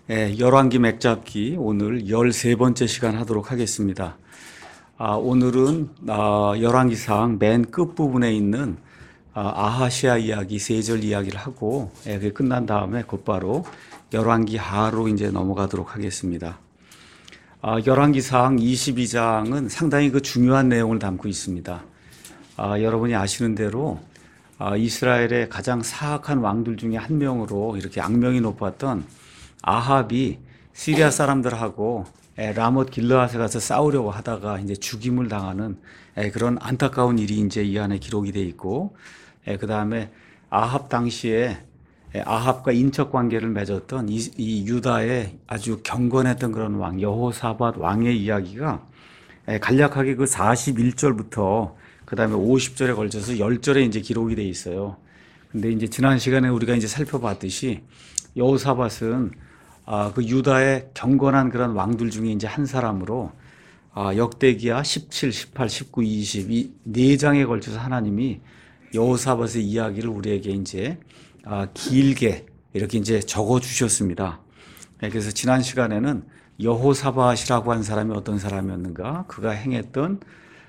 열왕기 맥잡기 오늘 13번째 시간 하도록 하겠습니다. 오늘은 열왕기상 맨 끝부분에 있는 아하시아 이야기, 세절 이야기를 하고 그게 끝난 다음에 곧바로 열왕기 하로 이제 넘어가도록 하겠습니다. 열왕기상 22장은 상당히 그 중요한 내용을 담고 있습니다. 여러분이 아시는 대로 이스라엘의 가장 사악한 왕들 중에 한 명으로 이렇게 악명이 높았던 아합이 시리아 사람들하고 라못 길르앗에 가서 싸우려고 하다가 이제 죽임을 당하는 그런 안타까운 일이 이제 이 안에 기록이 돼 있고, 그 다음에 아합 당시에 아합과 인척 관계를 맺었던 이 유다의 아주 경건했던 그런 왕 여호사밧 왕의 이야기가 간략하게 그 41절부터 그 다음에 50절에 걸쳐서 10절에 이제 기록이 돼 있어요. 근데 이제 지난 시간에 우리가 이제 살펴봤듯이 여호사밧은 그 유다의 경건한 그런 왕들 중에 이제 한 사람으로 역대기야 17, 18, 19, 20 이 네 장에 걸쳐서 하나님이 여호사밧의 이야기를 우리에게 이제 길게 이렇게 이제 적어 주셨습니다. 그래서 지난 시간에는 여호사밧이라고 한 사람이 어떤 사람이었는가, 그가 행했던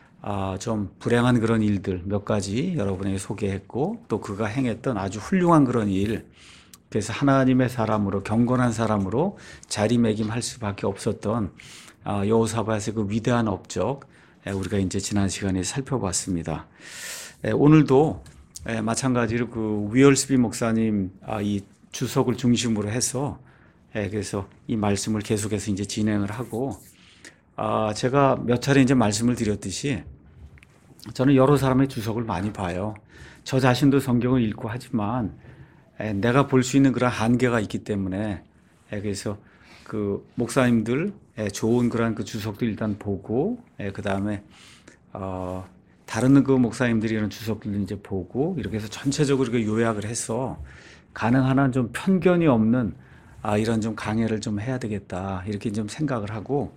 좀 불행한 그런 일들 몇 가지 여러분에게 소개했고, 또 그가 행했던 아주 훌륭한 그런 일, 그래서 하나님의 사람으로 경건한 사람으로 자리매김할 수밖에 없었던 여호사밧의 그 위대한 업적 우리가 이제 지난 시간에 살펴봤습니다. 오늘도 마찬가지로 그 위얼스비 목사님 이 주석을 중심으로 해서 그래서 이 말씀을 계속해서 이제 진행을 하고, 제가 몇 차례 이제 말씀을 드렸듯이 저는 여러 사람의 주석을 많이 봐요. 저 자신도 성경을 읽고 하지만 내가 볼 수 있는 그런 한계가 있기 때문에 그래서 그 목사님들 좋은 그런 그 주석도 일단 보고, 그 다음에 다른 그 목사님들이 이런 주석들도 이제 보고, 이렇게 해서 전체적으로 이렇게 요약을 해서 가능한 한 좀 편견이 없는 이런 좀 강해를 좀 해야 되겠다 이렇게 좀 생각을 하고,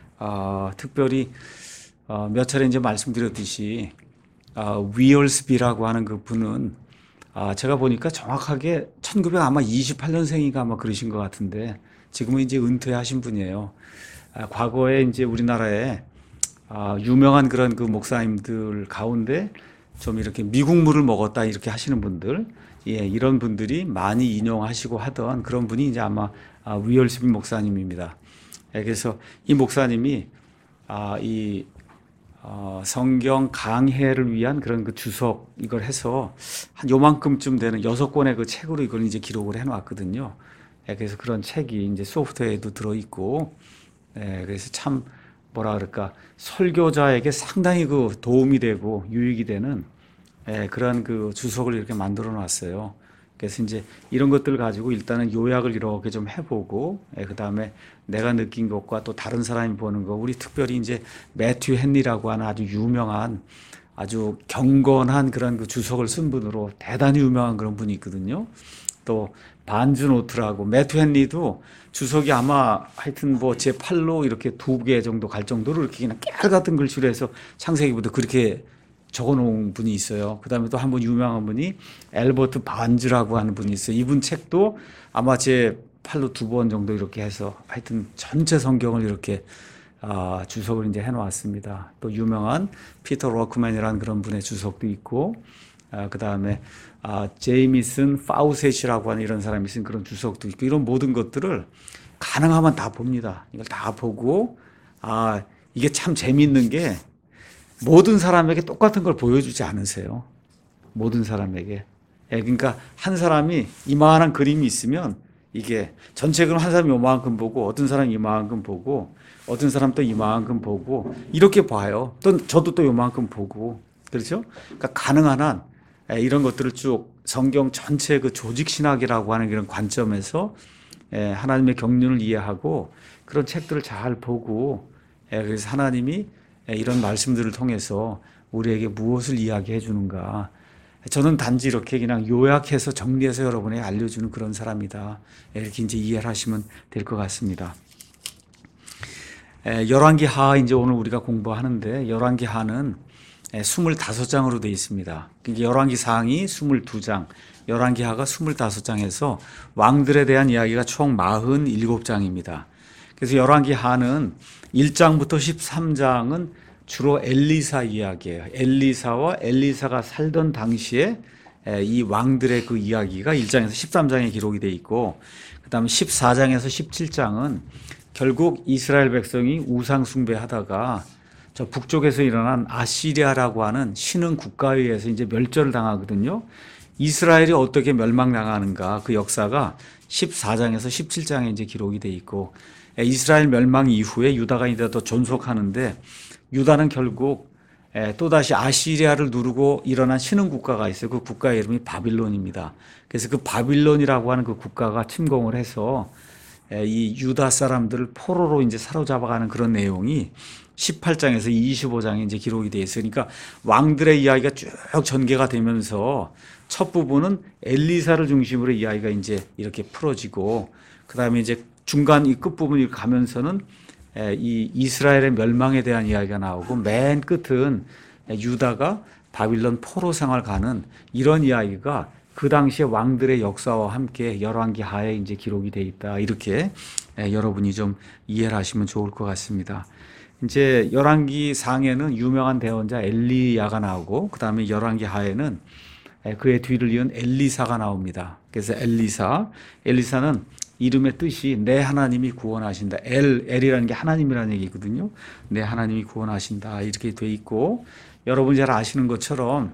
특별히 몇 차례 이제 말씀드렸듯이 위얼스비라고 하는 그 분은 제가 보니까 정확하게 1928년생인가 아마 그러신 것 같은데 지금은 이제 은퇴하신 분이에요. 과거에 이제 우리나라에 유명한 그런 그 목사님들 가운데 좀 이렇게 미국물을 먹었다 이렇게 하시는 분들, 이런 분들이 많이 인용하시고 하던 그런 분이 이제 아마 위얼스비 목사님입니다. 그래서 이 목사님이 이 성경 강해를 위한 그런 그 주석 이걸 해서 한 요만큼쯤 되는 6권의 그 책으로 이걸 이제 기록을 해놨거든요. 그래서 그런 책이 이제 소프트웨어에도 들어있고, 그래서 참 뭐라 그럴까, 설교자에게 상당히 그 도움이 되고 유익이 되는 그런 그 주석을 이렇게 만들어 놨어요. 그래서 이제 이런 것들을 가지고 일단은 요약을 이렇게 좀 해보고, 그 다음에 내가 느낀 것과 또 다른 사람이 보는 거, 우리 특별히 이제 매튜 헨리라고 하는 아주 유명한 아주 경건한 그런 그 주석을 쓴 분으로 대단히 유명한 그런 분이 있거든요. 또 반주 노트라고, 매튜 헨리도 주석이 아마 하여튼 뭐 제 8로 이렇게 2개 정도 갈 정도로 이렇게 그냥 깨알 같은 글씨로 해서 창세기부터 그렇게 적어 놓은 분이 있어요. 그 다음에 또 한 분 유명한 분이 엘버트 반즈라고 하는 분이 있어요. 이분 책도 아마 제 팔로 2번 정도 이렇게 해서 하여튼 전체 성경을 이렇게 주석을 이제 해놓았습니다. 또 유명한 피터 워크맨이라는 그런 분의 주석도 있고, 그 다음에 제이미슨 파우셋이라고 하는 이런 사람이 쓴 그런 주석도 있고, 이런 모든 것들을 가능하면 다 봅니다. 이걸 다 보고, 이게 참 재미있는 게 모든 사람에게 똑같은 걸 보여주지 않으세요. 모든 사람에게. 그러니까 한 사람이 이만한 그림이 있으면 이게 전체 그림 한 사람이 이만큼 보고, 어떤 사람이 이만큼 보고, 어떤 사람 또 이만큼 보고, 이렇게 봐요. 또 저도 또 이만큼 보고, 그렇죠? 그러니까 가능한 한 이런 것들을 쭉 성경 전체 그 조직 신학이라고 하는 이런 관점에서 하나님의 경륜을 이해하고 그런 책들을 잘 보고, 그래서 하나님이 이런 말씀들을 통해서 우리에게 무엇을 이야기해 주는가. 저는 단지 이렇게 그냥 요약해서 정리해서 여러분에게 알려주는 그런 사람이다. 이렇게 이제 이해를 하시면 될 것 같습니다. 열왕기 하 이제 오늘 우리가 공부하는데, 열왕기 하는 25장으로 되어 있습니다. 열왕기상이 22장, 열왕기하가 25장에서 왕들에 대한 이야기가 총 47장입니다. 그래서 열왕기하는 1장부터 13장은 주로 엘리사 이야기예요. 엘리사와 엘리사가 살던 당시에 이 왕들의 그 이야기가 1장에서 13장에 기록이 되어 있고, 그 다음에 14장에서 17장은 결국 이스라엘 백성이 우상 숭배하다가 저 북쪽에서 일어난 아시리아라고 하는 신흥 국가에 의해서 이제 멸절을 당하거든요. 이스라엘이 어떻게 멸망당하는가, 그 역사가 14장에서 17장에 이제 기록이 돼 있고, 이스라엘 멸망 이후에 유다가 이제 더 존속하는데, 유다는 결국 또다시 아시리아를 누르고 일어난 신흥 국가가 있어요. 그 국가의 이름이 바빌론입니다. 그래서 그 바빌론이라고 하는 그 국가가 침공을 해서 이 유다 사람들을 포로로 이제 사로잡아가는 그런 내용이 18장에서 25장에 이제 기록이 되어 있어요. 그러니까 왕들의 이야기가 쭉 전개가 되면서 첫 부분은 엘리사를 중심으로 이야기가 이제 이렇게 풀어지고, 그 다음에 이제 중간 이 끝부분이 가면서는 이 이스라엘의 멸망에 대한 이야기가 나오고, 맨 끝은 유다가 바빌론 포로 생활 가는 이런 이야기가 그 당시에 왕들의 역사와 함께 열왕기하에 이제 기록이 돼 있다. 이렇게 여러분이 좀 이해를 하시면 좋을 것 같습니다. 이제 열왕기상에는 유명한 대언자 엘리야가 나오고, 그 다음에 열왕기하에는 그의 뒤를 이은 엘리사가 나옵니다. 그래서 엘리사는 이름의 뜻이 내 하나님이 구원하신다. 엘이라는 게 하나님이라는 얘기거든요. 내 하나님이 구원하신다. 이렇게 돼 있고, 여러분 잘 아시는 것처럼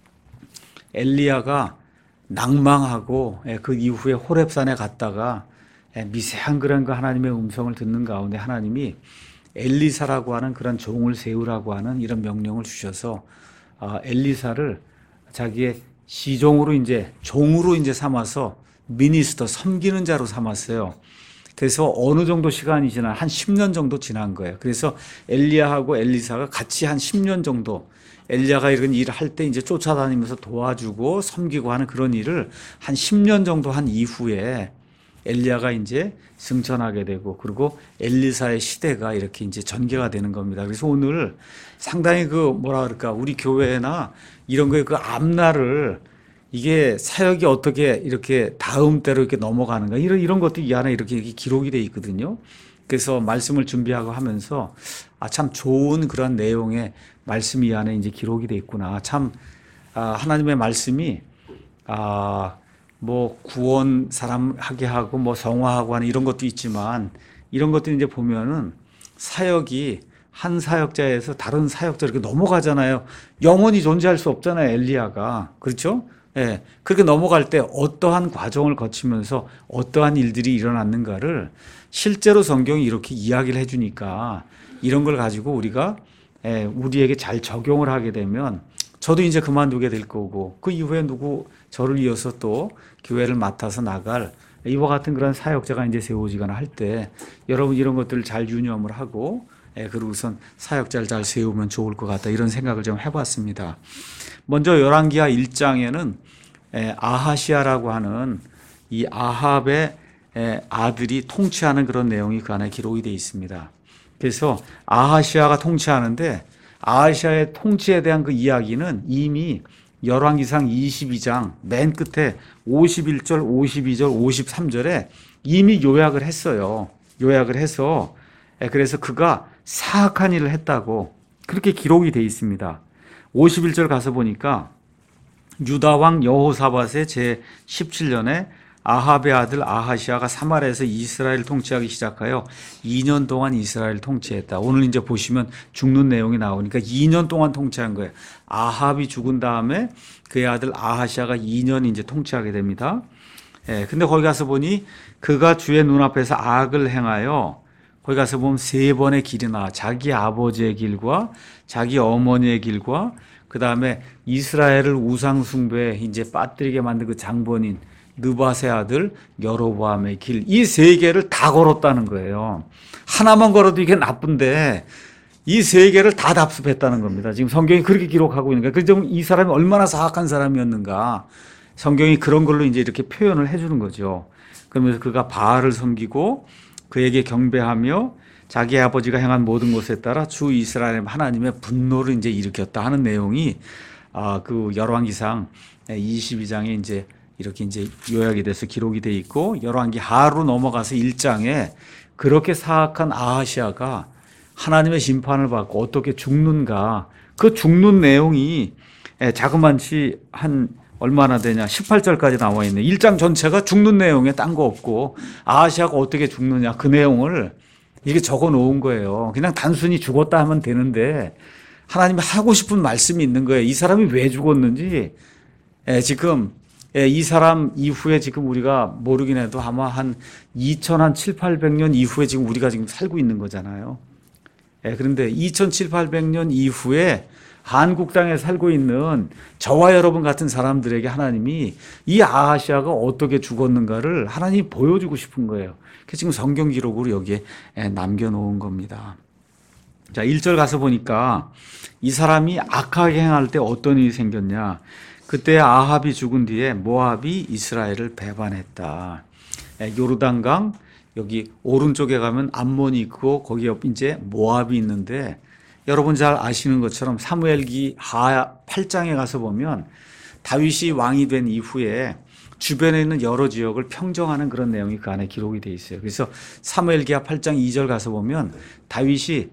엘리야가 낭망하고 그 이후에 호렙산에 갔다가 미세한 그런 그 하나님의 음성을 듣는 가운데 하나님이 엘리사라고 하는 그런 종을 세우라고 하는 이런 명령을 주셔서 엘리사를 자기의 시종으로 이제 종으로 이제 삼아서 미니스터, 섬기는 자로 삼았어요. 그래서 어느 정도 시간이 지나 한 10년 정도 지난 거예요. 그래서 엘리야하고 엘리사가 같이 한 10년 정도, 엘리야가 이런 일을 할 때 이제 쫓아다니면서 도와주고 섬기고 하는 그런 일을 한 10년 정도 한 이후에 엘리야가 이제 승천하게 되고, 그리고 엘리사의 시대가 이렇게 이제 전개가 되는 겁니다. 그래서 오늘 상당히 우리 교회나 이런 거에 그 앞날을, 이게 사역이 어떻게 이렇게 다음 때로 이렇게 넘어가는가, 이런 것도 이 안에 이렇게 기록이 돼 있거든요. 그래서 말씀을 준비하고 하면서 참 좋은 그런 내용의 말씀이 이 안에 이제 기록이 돼 있구나. 참 하나님의 말씀이 뭐 구원 사람 하게 하고 뭐 성화하고 하는 이런 것도 있지만, 이런 것도 이제 보면은 사역이 한 사역자에서 다른 사역자 이렇게 넘어가잖아요. 영원히 존재할 수 없잖아요, 엘리야가. 그렇죠? 예. 그렇게 넘어갈 때 어떠한 과정을 거치면서 어떠한 일들이 일어났는가를 실제로 성경이 이렇게 이야기를 해주니까, 이런 걸 가지고 우리가 우리에게 잘 적용을 하게 되면, 저도 이제 그만두게 될 거고, 그 이후에 저를 이어서 또 교회를 맡아서 나갈 이와 같은 그런 사역자가 이제 세워지거나 할 때, 여러분 이런 것들을 잘 유념을 하고, 그리고선 사역자를 잘 세우면 좋을 것 같다, 이런 생각을 좀 해봤습니다. 먼저 열왕기하 1장에는 아하시아라고 하는 이 아합의 아들이 통치하는 그런 내용이 그 안에 기록이 되어 있습니다. 그래서 아하시아가 통치하는데, 아하시아의 통치에 대한 그 이야기는 이미 열왕기상 22장 맨 끝에 51절, 52절, 53절에 이미 요약을 했어요. 요약을 해서, 그래서 그가 사악한 일을 했다고 그렇게 기록이 되어 있습니다. 51절 가서 보니까 유다 왕 여호사밧의 제 17년에 아합의 아들 아하시아가 사마리아에서 이스라엘 통치하기 시작하여 2년 동안 이스라엘 통치했다. 오늘 이제 보시면 죽는 내용이 나오니까 2년 동안 통치한 거예요. 아합이 죽은 다음에 그의 아들 아하시아가 2년 이제 통치하게 됩니다. 근데 거기 가서 보니 그가 주의 눈앞에서 악을 행하여, 거기 가서 보면 3번의 길이 나와. 자기 아버지의 길과 자기 어머니의 길과, 그 다음에 이스라엘을 우상 숭배에 이제 빠뜨리게 만든 그 장본인 느밧의 아들 여로보암의 길, 이 3개를 다 걸었다는 거예요. 하나만 걸어도 이게 나쁜데 이 3개를 다 답습했다는 겁니다. 지금 성경이 그렇게 기록하고 있는 거예요. 그래서 이 사람이 얼마나 사악한 사람이었는가, 성경이 그런 걸로 이제 이렇게 표현을 해주는 거죠. 그러면서 그가 바알을 섬기고 그에게 경배하며 자기 아버지가 행한 모든 것에 따라 주 이스라엘 하나님의 분노를 이제 일으켰다 하는 내용이 그 열왕기상 22장에 이제 이렇게 이제 요약이 돼서 기록이 돼 있고, 열왕기 하로 넘어가서 1장에 그렇게 사악한 아하시아가 하나님의 심판을 받고 어떻게 죽는가, 그 죽는 내용이 자그만치 한 얼마나 되냐 18절까지 나와 있네. 1장 전체가 죽는 내용에 딴 거 없고 아하시아가 어떻게 죽느냐 그 내용을 이게 적어 놓은 거예요. 그냥 단순히 죽었다 하면 되는데 하나님이 하고 싶은 말씀이 있는 거예요. 이 사람이 왜 죽었는지 지금 이 사람 이후에 지금 우리가 모르긴 해도 아마 한 2700~800년 이후에 지금 우리가 지금 살고 있는 거잖아요. 그런데 2700~800년 이후에 한국 땅에 살고 있는 저와 여러분 같은 사람들에게 하나님이 이 아하시아가 어떻게 죽었는가를 하나님이 보여주고 싶은 거예요. 그래서 지금 성경 기록으로 여기에 남겨놓은 겁니다. 자, 1절 가서 보니까 이 사람이 악하게 행할 때 어떤 일이 생겼냐. 그때 아합이 죽은 뒤에 모압이 이스라엘을 배반했다. 요르단강 여기 오른쪽에 가면 암몬이 있고 거기 옆 이제 모압이 있는데, 여러분 잘 아시는 것처럼 사무엘기 하 8장에 가서 보면 다윗이 왕이 된 이후에 주변에 있는 여러 지역을 평정하는 그런 내용이 그 안에 기록이 되어 있어요. 그래서 사무엘기하 8장 2절 가서 보면 다윗이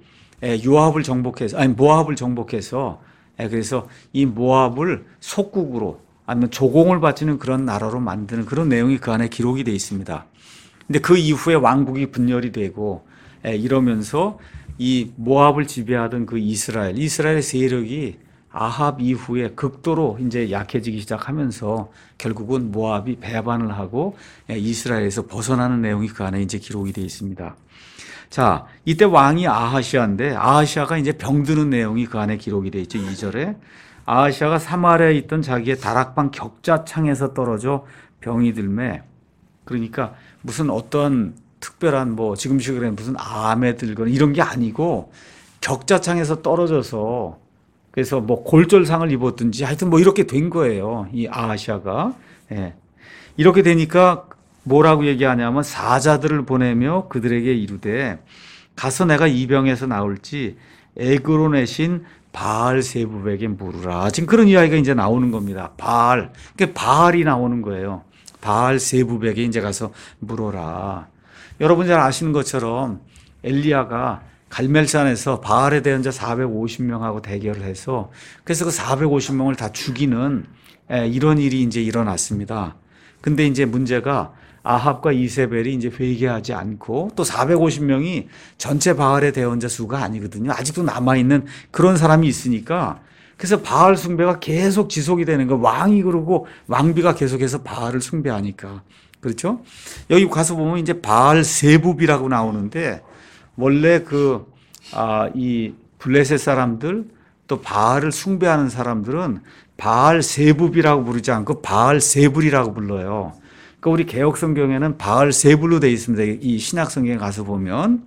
모압을 정복해서 그래서 이 모압을 속국으로 아니면 조공을 바치는 그런 나라로 만드는 그런 내용이 그 안에 기록이 되어 있습니다. 근데 그 이후에 왕국이 분열이 되고 이러면서 이 모압을 지배하던 그 이스라엘의 세력이 아합 이후에 극도로 이제 약해지기 시작하면서 결국은 모압이 배반을 하고 이스라엘에서 벗어나는 내용이 그 안에 이제 기록이 되어 있습니다. 자, 이때 왕이 아하시아인데 아하시아가 이제 병드는 내용이 그 안에 기록이 되어 있죠. 2절에 아하시아가 사마리아에 있던 자기의 다락방 격자창에서 떨어져 병이 들매, 그러니까 무슨 어떤 특별한 지금식으로 무슨 암에 들거나 이런 게 아니고 격자창에서 떨어져서 그래서 골절상을 입었든지 하여튼 이렇게 된 거예요. 이 아하시아가. 이렇게 되니까 뭐라고 얘기하냐면 사자들을 보내며 그들에게 이르되 가서 내가 이 병에서 나올지 에그론의 바알세붑에게 물으라. 지금 그런 이야기가 이제 나오는 겁니다. 그러니까 바알이 나오는 거예요. 바알세붑에게 이제 가서 물어라. 여러분 잘 아시는 것처럼 엘리야가 갈멜산에서 바알에 대한 자 450명하고 대결을 해서 그래서 그 450명을 다 죽이는 이런 일이 이제 일어났습니다. 근데 이제 문제가 아합과 이세벨이 이제 회개하지 않고 또 450명이 전체 바알의 대원자 수가 아니거든요. 아직도 남아있는 그런 사람이 있으니까 그래서 바알 숭배가 계속 지속이 되는 거. 왕이 그러고 왕비가 계속해서 바알을 숭배하니까. 그렇죠? 여기 가서 보면 이제 바알세붑이라고 나오는데 원래 이 블레셋 사람들 또 바알을 숭배하는 사람들은 바알세붑이라고 부르지 않고 바알세불이라고 불러요. 그러니까 우리 개혁 성경에는 바알세불로 되어 있습니다. 이 신약 성경에 가서 보면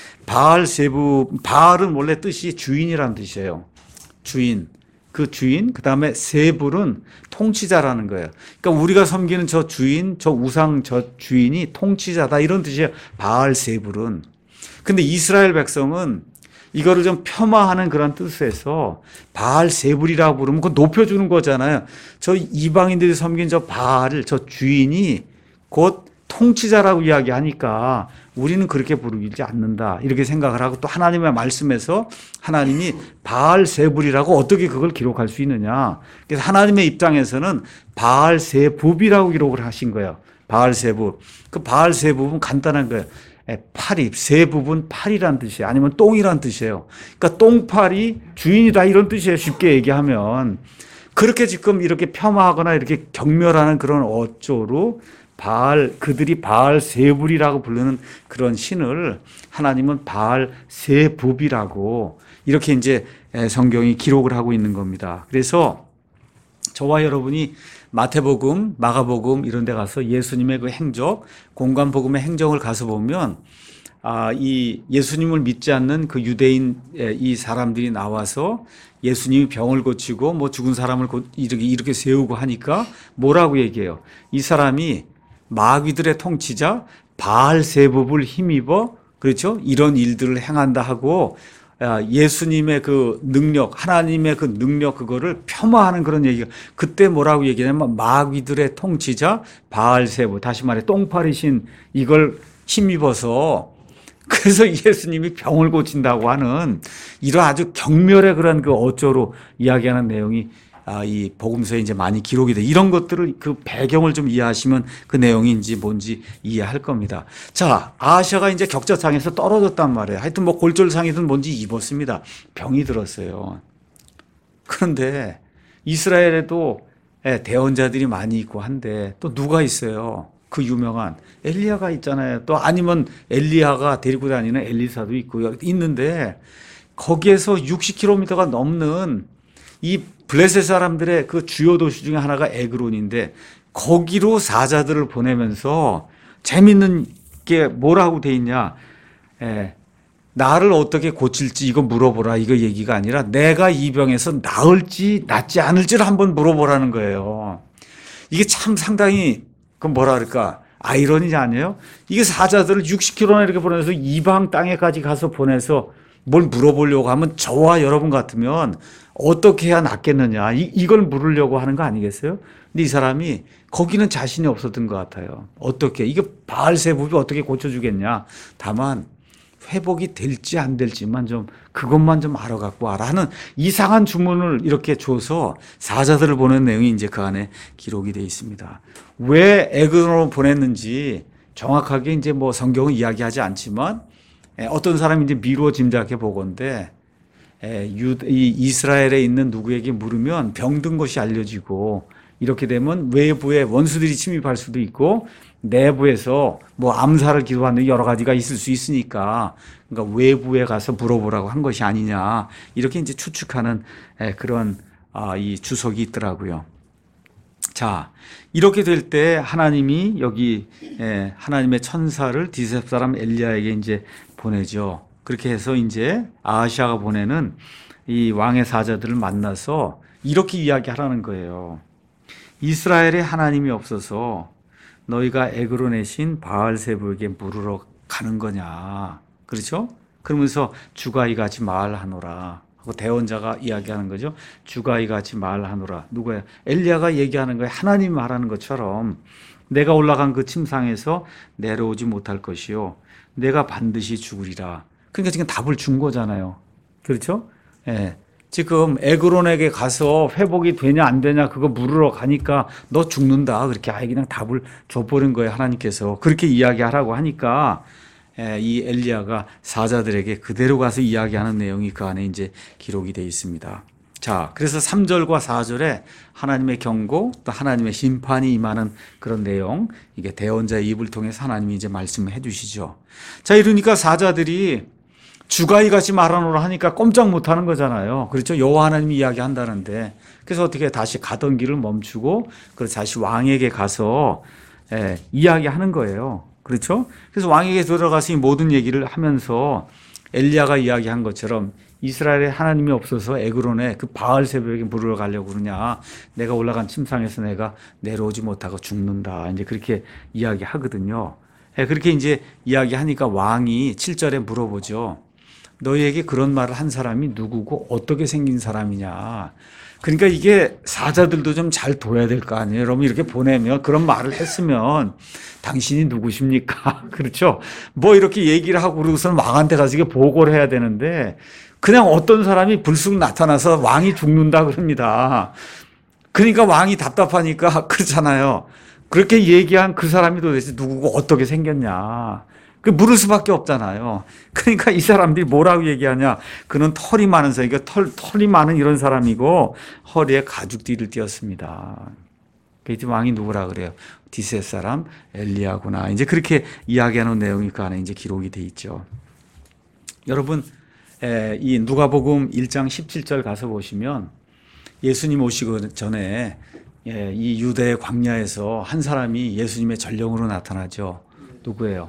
바알은 원래 뜻이 주인이라는 뜻이에요. 주인. 그 주인, 그 다음에 세불은 통치자라는 거예요. 그러니까 우리가 섬기는 저 주인, 저 우상 저 주인이 통치자다 이런 뜻이에요. 바알세불은. 근데 이스라엘 백성은 이거를 좀 폄하하는 그런 뜻에서 바알세불이라고 부르면 그거 높여주는 거잖아요. 저 이방인들이 섬긴 저 바알, 저 주인이 곧 통치자라고 이야기하니까 우리는 그렇게 부르지 않는다 이렇게 생각을 하고, 또 하나님의 말씀에서 하나님이 바알세불이라고 어떻게 그걸 기록할 수 있느냐. 그래서 하나님의 입장에서는 바알세붑이라고 기록을 하신 거예요. 바알세붑. 그 바알세붑은 간단한 거예요. 팔입, 세붑은 팔이란 뜻이에요. 아니면 똥이란 뜻이에요. 그러니까 똥팔이 주인이다 이런 뜻이에요. 쉽게 얘기하면. 그렇게 지금 이렇게 폄하하거나 이렇게 경멸하는 그런 어조로 그들이 바알세불이라고 부르는 그런 신을 하나님은 바알세붑이라고 이렇게 이제 성경이 기록을 하고 있는 겁니다. 그래서 저와 여러분이 마태복음, 마가복음 이런 데 가서 예수님의 그 행적, 공관복음의 행적을 가서 보면 이 예수님을 믿지 않는 그 유대인 이 사람들이 나와서 예수님이 병을 고치고 죽은 사람을 이렇게 세우고 하니까 뭐라고 얘기해요? 이 사람이 마귀들의 통치자 바알세붑을 힘입어 그렇죠? 이런 일들을 행한다 하고 예수님의 그 능력, 하나님의 그 능력 그거를 폄하하는 그런 얘기가 그때 뭐라고 얘기하냐면 마귀들의 통치자 바알세부 다시 말해 똥파리신 이걸 힘입어서 그래서 예수님이 병을 고친다고 하는 이런 아주 경멸의 그런 그 어조로 이야기하는 내용이 이 복음서에 이제 많이 기록이 돼. 이런 것들을 그 배경을 좀 이해하시면 그 내용인지 뭔지 이해할 겁니다. 자, 아하시아가 이제 격자상에서 떨어졌단 말이에요. 하여튼 뭐 골절상이든 뭔지 입었습니다. 병이 들었어요. 그런데 이스라엘에도 대언자들이 많이 있고 한데 또 누가 있어요? 그 유명한 엘리야가 있잖아요. 또 아니면 엘리야가 데리고 다니는 엘리사도 있고요. 있는데 거기에서 60km가 넘는 이 블레셋 사람들의 그 주요 도시 중에 하나가 에그론인데 거기로 사자들을 보내면서 재밌는 게 뭐라고 돼 있냐. 나를 어떻게 고칠지 이거 물어보라 이거 얘기가 아니라 내가 이 병에서 나을지 낫지 않을지를 한번 물어보라는 거예요. 이게 참 상당히 그 뭐라 그럴까 아이러니지 아니에요? 이게 사자들을 60km나 이렇게 보내서 이방 땅에까지 가서 보내서 뭘 물어보려고 하면 저와 여러분 같으면 어떻게 해야 낫겠느냐 이걸 물으려고 하는 거 아니겠어요? 근데 이 사람이 거기는 자신이 없었던 것 같아요. 어떻게 이게 바알세부비 어떻게 고쳐주겠냐. 다만 회복이 될지 안 될지만 좀 그것만 좀 알아갖고 와라 하는 이상한 주문을 이렇게 줘서 사자들을 보낸 내용이 이제 그 안에 기록이 되어 있습니다. 왜 에그론으로 보냈는지 정확하게 이제 뭐 성경은 이야기하지 않지만 어떤 사람이 이제 미루어 짐작해 보건데 이 이스라엘에 있는 누구에게 물으면 병든 것이 알려지고 이렇게 되면 외부에 원수들이 침입할 수도 있고 내부에서 뭐 암살을 기도하는 여러 가지가 있을 수 있으니까 그러니까 외부에 가서 물어보라고 한 것이 아니냐 이렇게 이제 추측하는 그런 이 주석이 있더라고요. 자, 이렇게 될 때 하나님이 여기 하나님의 천사를 디셉 사람 엘리야에게 이제 보내죠. 그렇게 해서 이제 아하시아가 보내는 이 왕의 사자들을 만나서 이렇게 이야기하라는 거예요. 이스라엘에 하나님이 없어서 너희가 에그론의 신 바알세부에게 물으러 가는 거냐. 그렇죠? 그러면서 주가 이같이 말하노라 하고 대언자가 이야기하는 거죠. 주가 이같이 말하노라. 누구야? 엘리야가 얘기하는 거예요. 하나님이 말하는 것처럼 내가 올라간 그 침상에서 내려오지 못할 것이요 내가 반드시 죽으리라. 그러니까 지금 답을 준 거잖아요. 그렇죠? 예. 지금 에그론에게 가서 회복이 되냐 안 되냐 그거 물으러 가니까 너 죽는다 그렇게 아예 그냥 답을 줘버린 거예요. 하나님께서 그렇게 이야기하라고 하니까 이 엘리야가 사자들에게 그대로 가서 이야기하는 내용이 그 안에 이제 기록이 되어 있습니다. 자, 그래서 3절과 4절에 하나님의 경고 또 하나님의 심판이 임하는 그런 내용 이게 대언자의 입을 통해서 하나님이 이제 말씀을 해주시죠. 자, 이러니까 사자들이 주가 이같이 말하노라 하니까 꼼짝 못하는 거잖아요. 그렇죠? 여호와 하나님이 이야기한다는데 그래서 어떻게 다시 가던 길을 멈추고 그래서 다시 왕에게 가서 이야기하는 거예요. 그렇죠? 그래서 왕에게 들어가서 이 모든 얘기를 하면서 엘리야가 이야기한 것처럼 이스라엘에 하나님이 없어서 에그론에 그 바알세부에게 물으러 가려고 그러냐. 내가 올라간 침상에서 내가 내려오지 못하고 죽는다. 이제 그렇게 이야기하거든요. 그렇게 이제 이야기하니까 왕이 7절에 물어보죠. 너희에게 그런 말을 한 사람이 누구고 어떻게 생긴 사람이냐. 그러니까 이게 사자들도 좀 잘 둬야 될 거 아니에요. 여러분 이렇게 보내면 그런 말을 했으면 당신이 누구십니까? 그렇죠? 뭐 이렇게 얘기를 하고 그러고서는 왕한테 가서 이게 보고를 해야 되는데 그냥 어떤 사람이 불쑥 나타나서 왕이 죽는다 그럽니다. 그러니까 왕이 답답하니까 그렇잖아요. 그렇게 얘기한 그 사람이 도대체 누구고 어떻게 생겼냐. 그 물을 수밖에 없잖아요. 그러니까 이 사람들이 뭐라고 얘기하냐. 그는 털이 많은 사람, 그러니까 털이 많은 이런 사람이고 허리에 가죽띠를 띄었습니다. 그래서 왕이 누구라 그래요? 디셋 사람 엘리야구나. 이제 그렇게 이야기하는 내용이 그 안에 이제 기록이 돼 있죠. 여러분, 이 누가복음 1장 17절 가서 보시면 예수님 오시기 전에 이 유대 광야에서 한 사람이 예수님의 전령으로 나타나죠. 누구예요?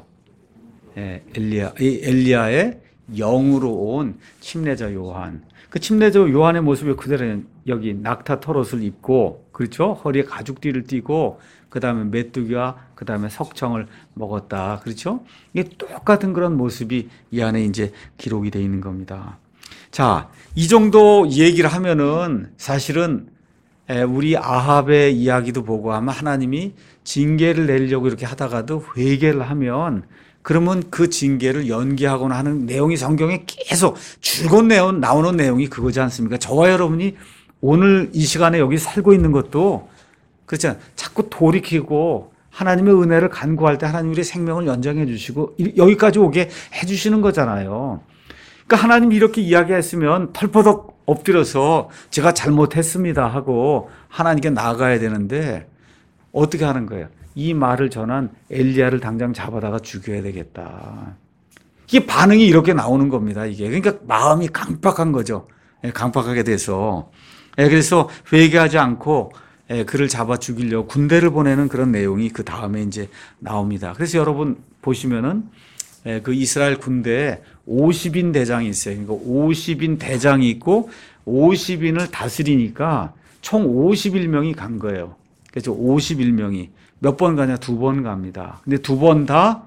엘리야의 영으로 온 침례자 요한. 그 침례자 요한의 모습이 그대로 여기 낙타 털옷을 입고, 그렇죠? 허리에 가죽띠를 띠고, 그 다음에 메뚜기와 그 다음에 석청을 먹었다. 그렇죠? 이게 똑같은 그런 모습이 이 안에 이제 기록이 되어 있는 겁니다. 자, 이 정도 얘기를 하면은 사실은 우리 아합의 이야기도 보고 하면 하나님이 징계를 내리려고 이렇게 하다가도 회개를 하면 그러면 그 징계를 연기하거나 하는 내용이 성경에 계속 줄곧 나오는 내용이 그거지 않습니까? 저와 여러분이 오늘 이 시간에 여기 살고 있는 것도 그렇잖아요. 자꾸 돌이키고 하나님의 은혜를 간구할 때 하나님 우리의 생명을 연장해 주시고 여기까지 오게 해 주시는 거잖아요. 그러니까 하나님이 이렇게 이야기했으면 털퍼덕 엎드려서 제가 잘못했습니다 하고 하나님께 나아가야 되는데 어떻게 하는 거예요? 이 말을 전한 엘리야를 당장 잡아다가 죽여야 되겠다. 이게 반응이 이렇게 나오는 겁니다. 이게 그러니까 마음이 강팍한 거죠. 강팍하게 돼서 그래서 회개하지 않고 그를 잡아 죽이려고 군대를 보내는 그런 내용이 그 다음에 이제 나옵니다. 그래서 여러분 보시면은 그 이스라엘 군대에 50인 대장이 있어요. 그러니까 50인 대장이 있고 50인을 다스리니까 총 51명이 간 거예요. 그래서 51명이 몇 번 가냐? 2번 갑니다. 근데 2번 다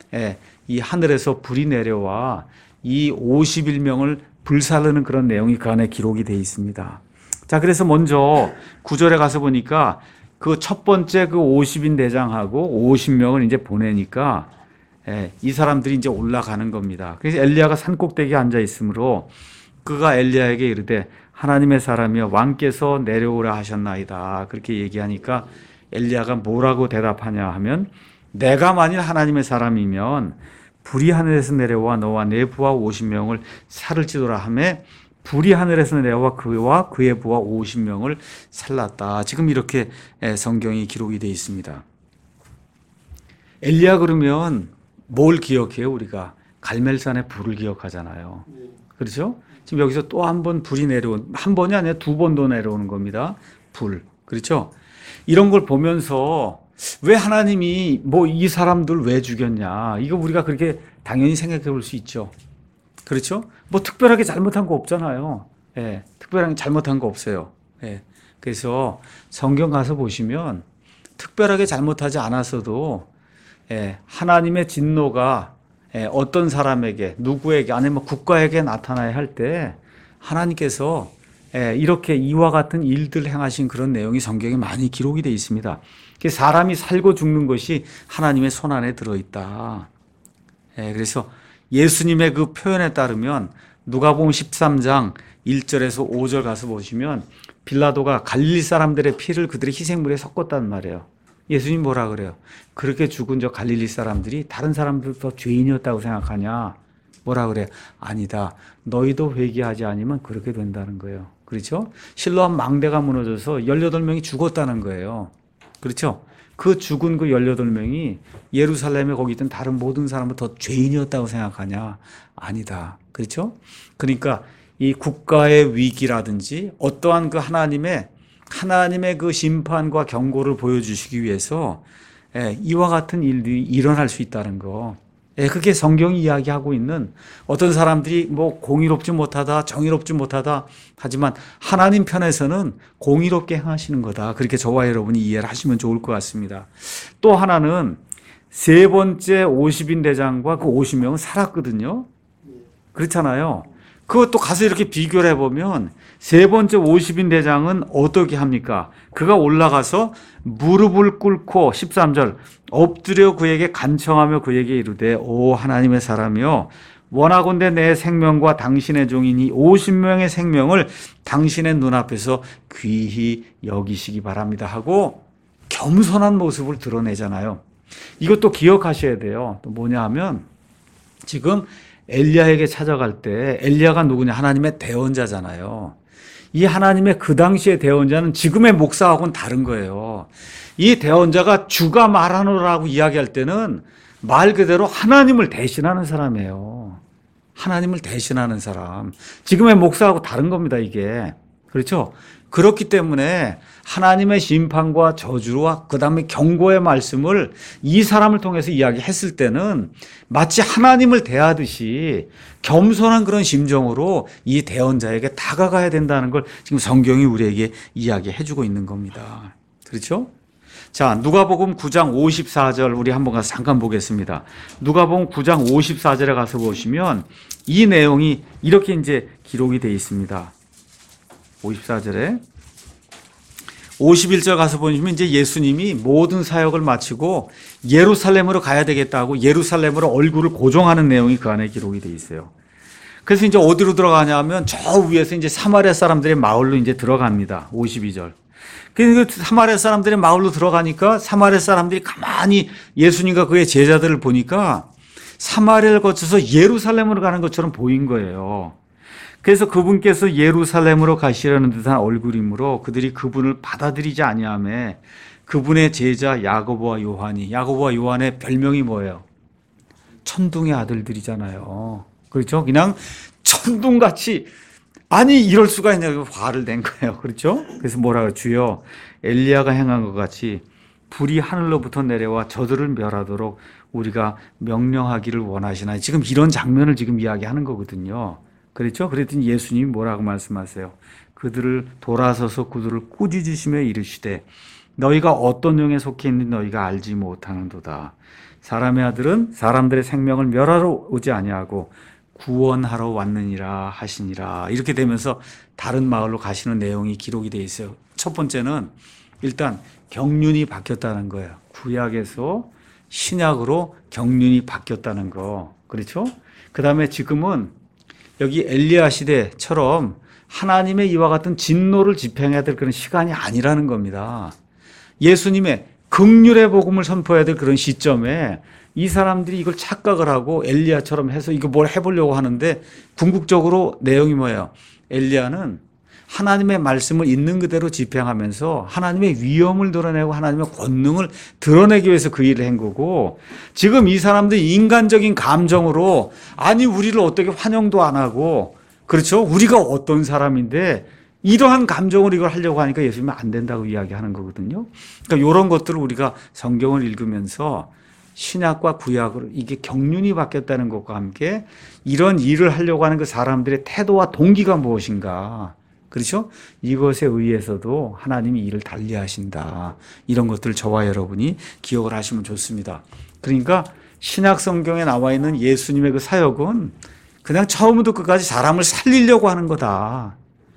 이 하늘에서 불이 내려와 이 51명을 불사르는 그런 내용이 그 안에 기록이 되어 있습니다. 자, 그래서 먼저 9절에 가서 보니까 그 첫 번째 그 50인 대장하고 50명을 이제 보내니까 이 사람들이 이제 올라가는 겁니다. 그래서 엘리야가 산꼭대기에 앉아 있으므로 그가 엘리야에게 이르되 하나님의 사람이여 왕께서 내려오라 하셨나이다. 그렇게 얘기하니까 엘리야가 뭐라고 대답하냐 하면 내가 만일 하나님의 사람이면 불이 하늘에서 내려와 너와 내 부하 50명을 살을지도라 하며 불이 하늘에서 내려와 그와 그의 부하 50명을 살랐다. 지금 이렇게 성경이 기록이 되어 있습니다. 엘리야 그러면 뭘 기억해요? 우리가 갈멜산의 불을 기억하잖아요. 그렇죠? 지금 여기서 또 한 번 불이 한 번이 아니라 2번도 내려오는 겁니다. 불. 그렇죠? 이런 걸 보면서 왜 하나님이 뭐 이 사람들 왜 죽였냐. 이거 우리가 그렇게 당연히 생각해 볼 수 있죠. 그렇죠? 뭐 특별하게 잘못한 거 없잖아요. 특별하게 잘못한 거 없어요. 그래서 성경 가서 보시면 특별하게 잘못하지 않았어도 하나님의 진노가 어떤 사람에게 누구에게 아니면 국가에게 나타나야 할 때 하나님께서 이렇게 이와 같은 일들 행하신 그런 내용이 성경에 많이 기록이 되어 있습니다. 사람이 살고 죽는 것이 하나님의 손안에 들어있다. 그래서 예수님의 그 표현에 따르면 누가복음 13장 1절에서 5절 가서 보시면 빌라도가 갈릴리 사람들의 피를 그들의 희생물에 섞었단 말이에요. 예수님 뭐라 그래요? 그렇게 죽은 저 갈릴리 사람들이 다른 사람들도 죄인이었다고 생각하냐? 뭐라 그래요? 아니다. 너희도 회개하지 않으면 그렇게 된다는 거예요. 그렇죠? 실로암 망대가 무너져서 18명이 죽었다는 거예요. 그렇죠? 그 죽은 그 18명이 예루살렘에 거기 있던 다른 모든 사람은 더 죄인이었다고 생각하냐? 아니다. 그렇죠? 그러니까 이 국가의 위기라든지 어떠한 그 하나님의 그 심판과 경고를 보여주시기 위해서 이와 같은 일들이 일어날 수 있다는 거. 그게 성경이 이야기하고 있는 어떤 사람들이 뭐 공의롭지 못하다, 정의롭지 못하다 하지만 하나님 편에서는 공의롭게 행하시는 거다. 그렇게 저와 여러분이 이해를 하시면 좋을 것 같습니다. 또 하나는 세 번째 50인 대장과 그 50명은 살았거든요. 그렇잖아요. 그것도 가서 이렇게 비교를 해보면 세 번째 50인 대장은 어떻게 합니까? 그가 올라가서 무릎을 꿇고 13절 엎드려 그에게 간청하며 그에게 이르되 오 하나님의 사람이여 원하건대 내 생명과 당신의 종인 이 50명의 생명을 당신의 눈앞에서 귀히 여기시기 바랍니다 하고 겸손한 모습을 드러내잖아요. 이것도 기억하셔야 돼요. 또 뭐냐 하면 지금 엘리야에게 찾아갈 때 엘리야가 누구냐? 하나님의 대언자잖아요. 이 하나님의 그 당시의 대언자는 지금의 목사하고는 다른 거예요. 이 대언자가 주가 말하노라고 이야기할 때는 말 그대로 하나님을 대신하는 사람이에요. 하나님을 대신하는 사람. 지금의 목사하고 다른 겁니다, 이게. 그렇죠? 그렇기 때문에 하나님의 심판과 저주와 그 다음에 경고의 말씀을 이 사람을 통해서 이야기했을 때는 마치 하나님을 대하듯이 겸손한 그런 심정으로 이 대언자에게 다가가야 된다는 걸 지금 성경이 우리에게 이야기해 주고 있는 겁니다. 그렇죠? 자, 누가복음 9장 54절 우리 한번 가서 잠깐 보겠습니다. 누가복음 9장 54절에 가서 보시면 이 내용이 이렇게 이제 기록이 되어 있습니다. 54절에 51절 가서 보시면 이제 예수님이 모든 사역을 마치고 예루살렘으로 가야 되겠다고 예루살렘으로 얼굴을 고정하는 내용이 그 안에 기록이 되어 있어요. 그래서 이제 어디로 들어가냐면 저 위에서 이제 사마리아 사람들의 마을로 이제 들어갑니다. 52절. 그 사마리아 사람들의 마을로 들어가니까 사마리아 사람들이 가만히 예수님과 그의 제자들을 보니까 사마리아를 거쳐서 예루살렘으로 가는 것처럼 보인 거예요. 그래서 그분께서 예루살렘으로 가시려는 듯한 얼굴이므로 그들이 그분을 받아들이지 아니하며 그분의 제자 야고보와 요한이, 야고보와 요한의 별명이 뭐예요? 천둥의 아들들이잖아요. 그렇죠? 그냥 천둥같이, 아니 이럴 수가 있냐고 화를 낸 거예요. 그렇죠? 그래서 뭐라고, 주여 엘리야가 행한 것 같이 불이 하늘로부터 내려와 저들을 멸하도록 우리가 명령하기를 원하시나요? 지금 이런 장면을 지금 이야기하는 거거든요. 그렇죠? 그랬더니 예수님이 뭐라고 말씀하세요? 그들을 돌아서서 그들을 꾸짖으시며 이르시되 너희가 어떤 영에 속해 있는지 너희가 알지 못하는도다. 사람의 아들은 사람들의 생명을 멸하러 오지 아니하고 구원하러 왔느니라 하시니라. 이렇게 되면서 다른 마을로 가시는 내용이 기록이 되어 있어요. 첫 번째는 일단 경륜이 바뀌었다는 거예요. 구약에서 신약으로 경륜이 바뀌었다는 거. 그렇죠? 그 다음에 지금은 여기 엘리야 시대처럼 하나님의 이와 같은 진노를 집행해야 될 그런 시간이 아니라는 겁니다. 예수님의 긍휼의 복음을 선포해야 될 그런 시점에 이 사람들이 이걸 착각을 하고 엘리야처럼 해서 이거 뭘 해보려고 하는데 궁극적으로 내용이 뭐예요? 엘리야는 하나님의 말씀을 있는 그대로 집행하면서 하나님의 위엄을 드러내고 하나님의 권능을 드러내기 위해서 그 일을 한 거고, 지금 이 사람들이 인간적인 감정으로 아니 우리를 어떻게 환영도 안 하고, 그렇죠? 우리가 어떤 사람인데 이러한 감정으로 이걸 하려고 하니까 예수님이 안 된다고 이야기하는 거거든요. 그러니까 이런 것들을 우리가 성경을 읽으면서 신약과 구약으로 이게 경륜이 바뀌었다는 것과 함께 이런 일을 하려고 하는 그 사람들의 태도와 동기가 무엇인가, 그렇죠? 이것에 의해서도 하나님이 일을 달리하신다. 이런 것들을 저와 여러분이 기억을 하시면 좋습니다. 그러니까 신약 성경에 나와 있는 예수님의 그 사역은 그냥 처음부터 끝까지 사람을 살리려고 하는 거다.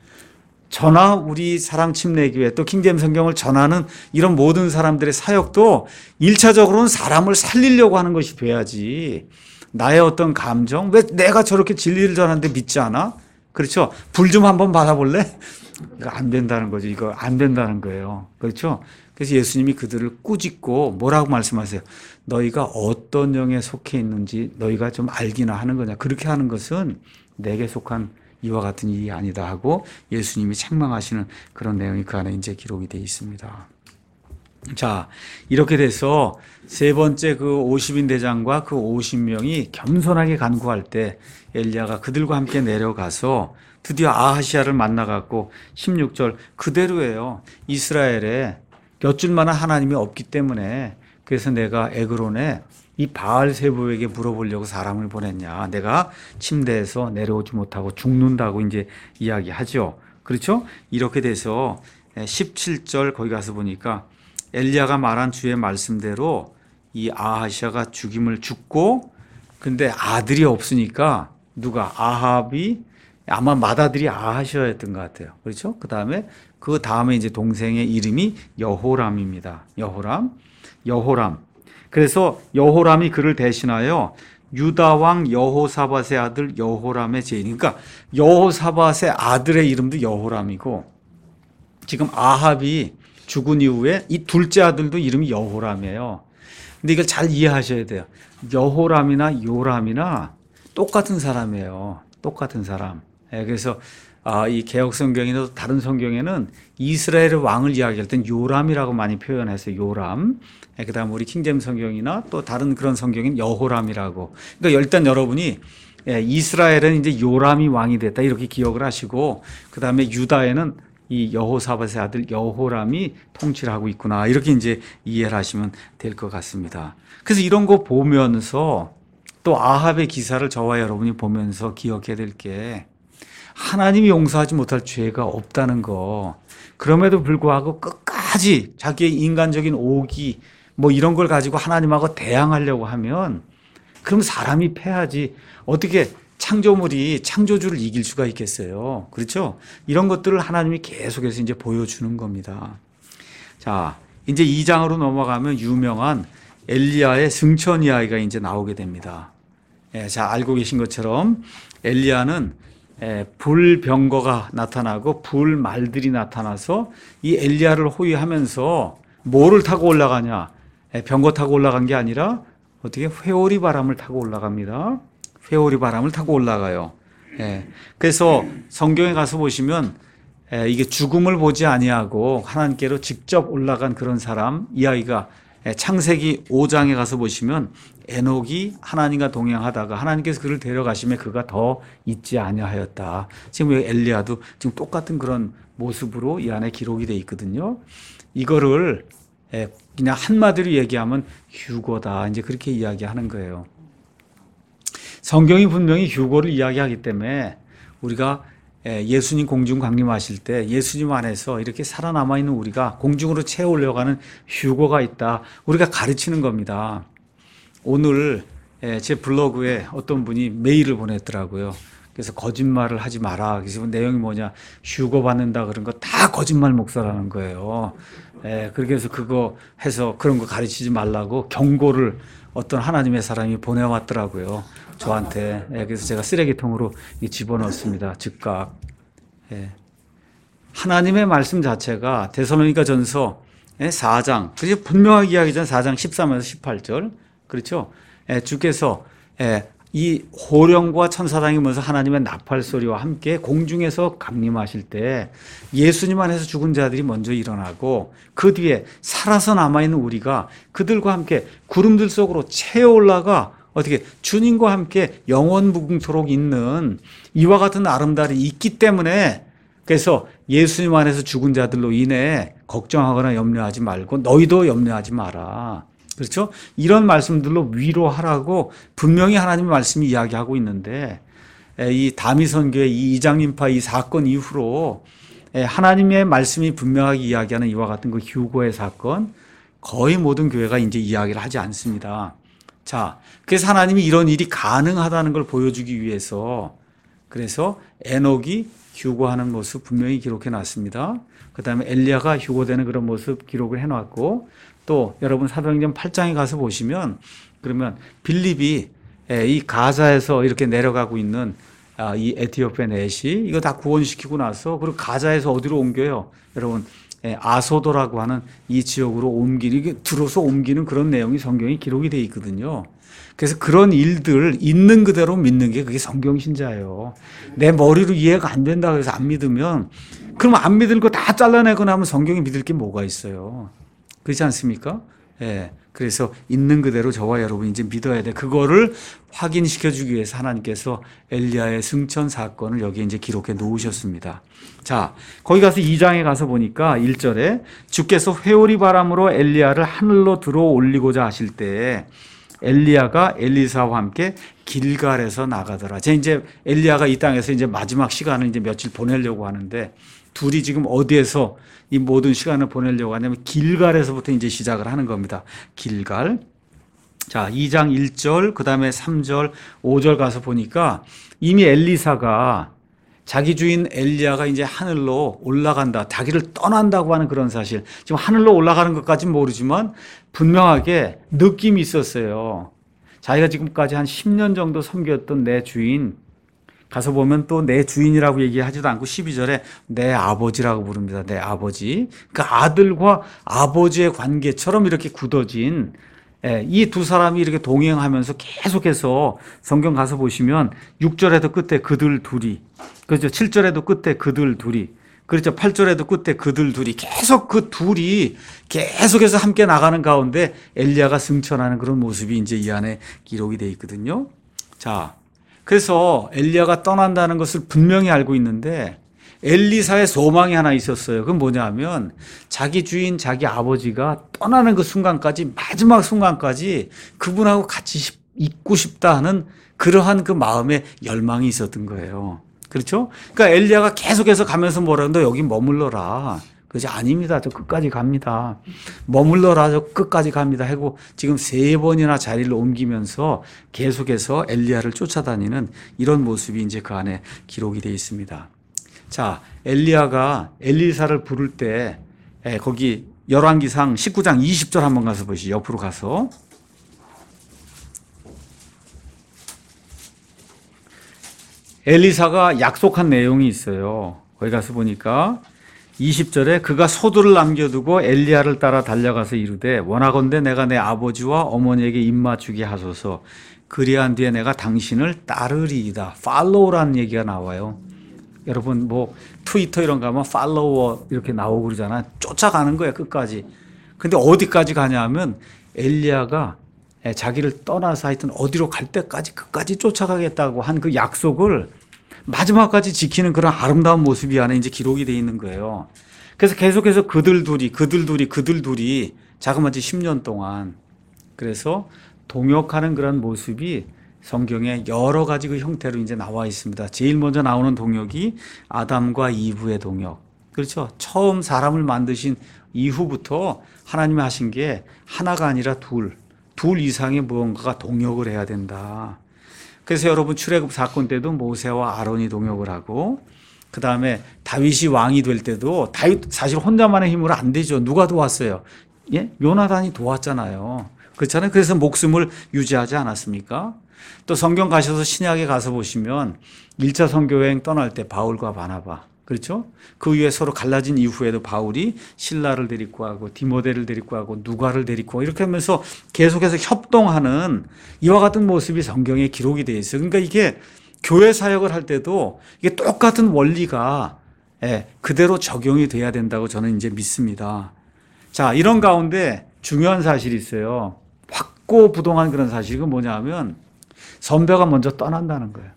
저나 우리 사랑침례교회 또 킹제임 성경을 전하는 이런 모든 사람들의 사역도 1차적으로는 사람을 살리려고 하는 것이 돼야지, 나의 어떤 감정, 왜 내가 저렇게 진리를 전하는데 믿지 않아? 그렇죠? 불 좀 한번 받아볼래? 이거 안 된다는 거죠. 이거 안 된다는 거예요. 그렇죠? 그래서 예수님이 그들을 꾸짖고 뭐라고 말씀하세요? 너희가 어떤 영에 속해 있는지 너희가 좀 알기나 하는 거냐. 그렇게 하는 것은 내게 속한 이와 같은 일이 아니다 하고 예수님이 책망하시는 그런 내용이 그 안에 이제 기록이 되어 있습니다. 자, 이렇게 돼서 세 번째 그 50인 대장과 그 50명이 겸손하게 간구할 때 엘리야가 그들과 함께 내려가서 드디어 아하시아를 만나갖고 16절 그대로예요. 이스라엘에 엿줄 만한 하나님이 없기 때문에 그래서 내가 에그론에 이 바알세부에게 물어보려고 사람을 보냈냐. 내가 침대에서 내려오지 못하고 죽는다고 이제 이야기하죠. 그렇죠? 이렇게 돼서 17절 거기 가서 보니까 엘리야가 말한 주의 말씀대로 이 아하시아가 죽고, 근데 아들이 없으니까 누가 아합이 아마 맏아들이 아하시아였던 것 같아요. 그렇죠? 그 다음에 이제 동생의 이름이 여호람입니다. 여호람. 그래서 여호람이 그를 대신하여 유다 왕 여호사밧의 아들 여호람의 제인. 그러니까 여호사밧의 아들의 이름도 여호람이고, 지금 아합이 죽은 이후에 이 둘째 아들도 이름이 여호람이에요. 근데 이걸 잘 이해하셔야 돼요. 여호람이나 요람이나 똑같은 사람이에요. 똑같은 사람. 그래서 이 개혁 성경이나 다른 성경에는 이스라엘의 왕을 이야기할 땐 요람이라고 많이 표현해서 요람. 그다음 우리 킹제임 성경이나 또 다른 그런 성경인 여호람이라고. 그러니까 일단 여러분이 이스라엘은 이제 요람이 왕이 됐다 이렇게 기억을 하시고, 그다음에 유다에는 이 여호사밧의 아들 여호람이 통치를 하고 있구나 이렇게 이제 이해를 하시면 될 것 같습니다. 그래서 이런 거 보면서 또 아합의 기사를 저와 여러분이 보면서 기억해야 될 게 하나님이 용서하지 못할 죄가 없다는 거. 그럼에도 불구하고 끝까지 가지 자기의 인간적인 오기 뭐 이런 걸 가지고 하나님하고 대항하려고 하면 그럼 사람이 패하지 어떻게 창조물이 창조주를 이길 수가 있겠어요. 그렇죠? 이런 것들을 하나님이 계속해서 이제 보여주는 겁니다. 자, 이제 2장으로 넘어가면 유명한 엘리야의 승천 이야기가 이제 나오게 됩니다. 자, 알고 계신 것처럼 엘리야는 불병거가 나타나고 불말들이 나타나서 이 엘리야를 호위하면서 뭐를 타고 올라가냐? 병거 타고 올라간 게 아니라 어떻게 회오리 바람을 타고 올라갑니다. 회오리 바람을 타고 올라가요. 그래서 성경에 가서 보시면 이게 죽음을 보지 아니하고 하나님께로 직접 올라간 그런 사람 이야기가 창세기 5장에 가서 보시면 에녹이 하나님과 동행하다가 하나님께서 그를 데려가시면 그가 더 있지 아니하였다. 지금 엘리야도 지금 똑같은 그런 모습으로 이 안에 기록이 돼 있거든요. 이거를 그냥 한마디로 얘기하면 휴거다. 이제 그렇게 이야기하는 거예요. 성경이 분명히 휴거를 이야기하기 때문에 우리가 예수님 공중 강림하실 때 예수님 안에서 이렇게 살아남아 있는 우리가 공중으로 채워 올려가는 휴거가 있다. 우리가 가르치는 겁니다. 오늘 제 블로그에 어떤 분이 메일을 보냈더라고요. 그래서 거짓말을 하지 마라. 그래서 내용이 뭐냐. 휴거 받는다 그런 거 다 거짓말 목사라는 거예요. 그렇게 해서 그거 해서 그런 거 가르치지 말라고 경고를 어떤 하나님의 사람이 보내왔더라고요. 저한테. 그래서 제가 쓰레기통으로 집어넣었습니다. 즉각. 하나님의 말씀 자체가 데살로니가 전서 4장. 그래서 분명하게 이야기하잖아요. 4장 13에서 18절. 그렇죠? 주께서 이 호령과 천사장이 면서 하나님의 나팔 소리와 함께 공중에서 강림하실 때 예수님 안에서 죽은 자들이 먼저 일어나고 그 뒤에 살아서 남아있는 우리가 그들과 함께 구름들 속으로 채어 올라가 어떻게 주님과 함께 영원 무궁토록 있는 이와 같은 아름다움이 있기 때문에 그래서 예수님 안에서 죽은 자들로 인해 걱정하거나 염려하지 말고 너희도 염려하지 마라. 그렇죠? 이런 말씀들로 위로하라고 분명히 하나님의 말씀이 이야기하고 있는데 이 다미선교의 이 이장님파 이 사건 이후로 하나님의 말씀이 분명하게 이야기하는 이와 같은 그 휴거의 사건 거의 모든 교회가 이제 이야기를 하지 않습니다. 자, 그래서 하나님이 이런 일이 가능하다는 걸 보여주기 위해서 그래서 에녹이 휴거하는 모습 분명히 기록해 놨습니다. 그 다음에 엘리야가 휴거되는 그런 모습 기록을 해놨고 또 여러분 사도행전 8장에 가서 보시면 그러면 빌립이 이 가자에서 이렇게 내려가고 있는 이 에티오피아 넷이 이거 다 구원시키고 나서 그리고 가자에서 어디로 옮겨요? 여러분 아소도라고 하는 이 지역으로 이게 들어서 옮기는 그런 내용이 성경에 기록이 되어 있거든요. 그래서 그런 일들 있는 그대로 믿는 게 그게 성경 신자예요. 내 머리로 이해가 안 된다 그래서 안 믿으면 그럼 안 믿을 거 다 잘라내고 나면 성경이 믿을 게 뭐가 있어요? 그렇지 않습니까? 그래서 있는 그대로 저와 여러분이 이제 믿어야 돼. 그거를 확인시켜 주기 위해서 하나님께서 엘리야의 승천 사건을 여기에 이제 기록해 놓으셨습니다. 자, 거기 가서 2장에 가서 보니까 1절에 주께서 회오리 바람으로 엘리야를 하늘로 들어 올리고자 하실 때 엘리야가 엘리사와 함께 길갈에서 나가더라. 이제 엘리야가 이 땅에서 이제 마지막 시간을 이제 며칠 보내려고 하는데 둘이 지금 어디에서 이 모든 시간을 보내려고 하냐면 길갈에서부터 이제 시작을 하는 겁니다. 길갈. 자, 2장 1절, 그 다음에 3절, 5절 가서 보니까 이미 엘리사가 자기 주인 엘리야가 이제 하늘로 올라간다, 자기를 떠난다고 하는 그런 사실. 지금 하늘로 올라가는 것까지는 모르지만 분명하게 느낌이 있었어요. 자기가 지금까지 한 10년 정도 섬겼던 내 주인, 가서 보면 또 내 주인이라고 얘기하지도 않고 12절에 내 아버지라고 부릅니다. 내 아버지. 그 아들과 아버지의 관계처럼 이렇게 굳어진 이 두 사람이 이렇게 동행하면서 계속해서 성경 가서 보시면 6절에도 끝에 그들 둘이, 그렇죠. 7절에도 끝에 그들 둘이, 그렇죠. 8절에도 끝에 그들 둘이, 계속 그 둘이 계속해서 함께 나가는 가운데 엘리야가 승천하는 그런 모습이 이제 이 안에 기록이 되어 있거든요. 자, 그래서 엘리야가 떠난다는 것을 분명히 알고 있는데 엘리사의 소망이 하나 있었어요. 그건 뭐냐면 자기 주인, 자기 아버지가 떠나는 그 순간까지, 마지막 순간까지 그분하고 같이 있고 싶다 하는 그러한 그 마음의 열망이 있었던 거예요. 그렇죠? 그러니까 엘리야가 계속해서 가면서 뭐라 너 여기 머물러라. 그지 아닙니다. 저 끝까지 갑니다. 머물러라 저 끝까지 갑니다 하고 지금 3번이나 자리를 옮기면서 계속해서 엘리야를 쫓아다니는 이런 모습이 이제 그 안에 기록이 되어 있습니다. 자, 엘리야가 엘리사를 부를 때 거기 열왕기상 19장 20절 한번 가서 보시죠. 옆으로 가서. 엘리사가 약속한 내용이 있어요. 거기 가서 보니까 20절에 그가 소들을 남겨두고 엘리야를 따라 달려가서 이르되 원하건대 내가 내 아버지와 어머니에게 입맞추게 하소서. 그리한 뒤에 내가 당신을 따르리이다. follow라는 얘기가 나와요. 여러분 뭐 트위터 이런 거 하면 팔로워 이렇게 나오고 그러잖아요. 쫓아가는 거예요 끝까지. 근데 어디까지 가냐 하면 엘리야가 자기를 떠나서 하여튼 어디로 갈 때까지 끝까지 쫓아가겠다고 한 그 약속을 마지막까지 지키는 그런 아름다운 모습이 안에 이제 기록이 되어 있는 거예요. 그래서 계속해서 그들 둘이 자그마치 10년 동안 그래서 동역하는 그런 모습이 성경에 여러 가지 그 형태로 이제 나와 있습니다. 제일 먼저 나오는 동역이 아담과 이브의 동역. 그렇죠. 처음 사람을 만드신 이후부터 하나님이 하신 게 하나가 아니라 둘 이상의 무언가가 동역을 해야 된다. 그래서 여러분 출애굽 사건 때도 모세와 아론이 동역을 하고 그 다음에 다윗이 왕이 될 때도 다윗 사실 혼자만의 힘으로 안 되죠. 누가 도왔어요? 예? 요나단이 도왔잖아요. 그렇잖아요. 그래서 목숨을 유지하지 않았습니까? 또 성경 가셔서 신약에 가서 보시면 1차 선교여행 떠날 때 바울과 바나바 그렇죠? 그 위에 서로 갈라진 이후에도 바울이 실라를 데리고 가고 디모데를 데리고 가고 누가를 데리고 가고 이렇게 하면서 계속해서 협동하는 이와 같은 모습이 성경에 기록이 되어 있어요. 그러니까 이게 교회 사역을 할 때도 이게 똑같은 원리가 그대로 적용이 돼야 된다고 저는 이제 믿습니다. 자, 이런 가운데 중요한 사실이 있어요. 확고부동한 그런 사실이 뭐냐 하면 선배가 먼저 떠난다는 거예요.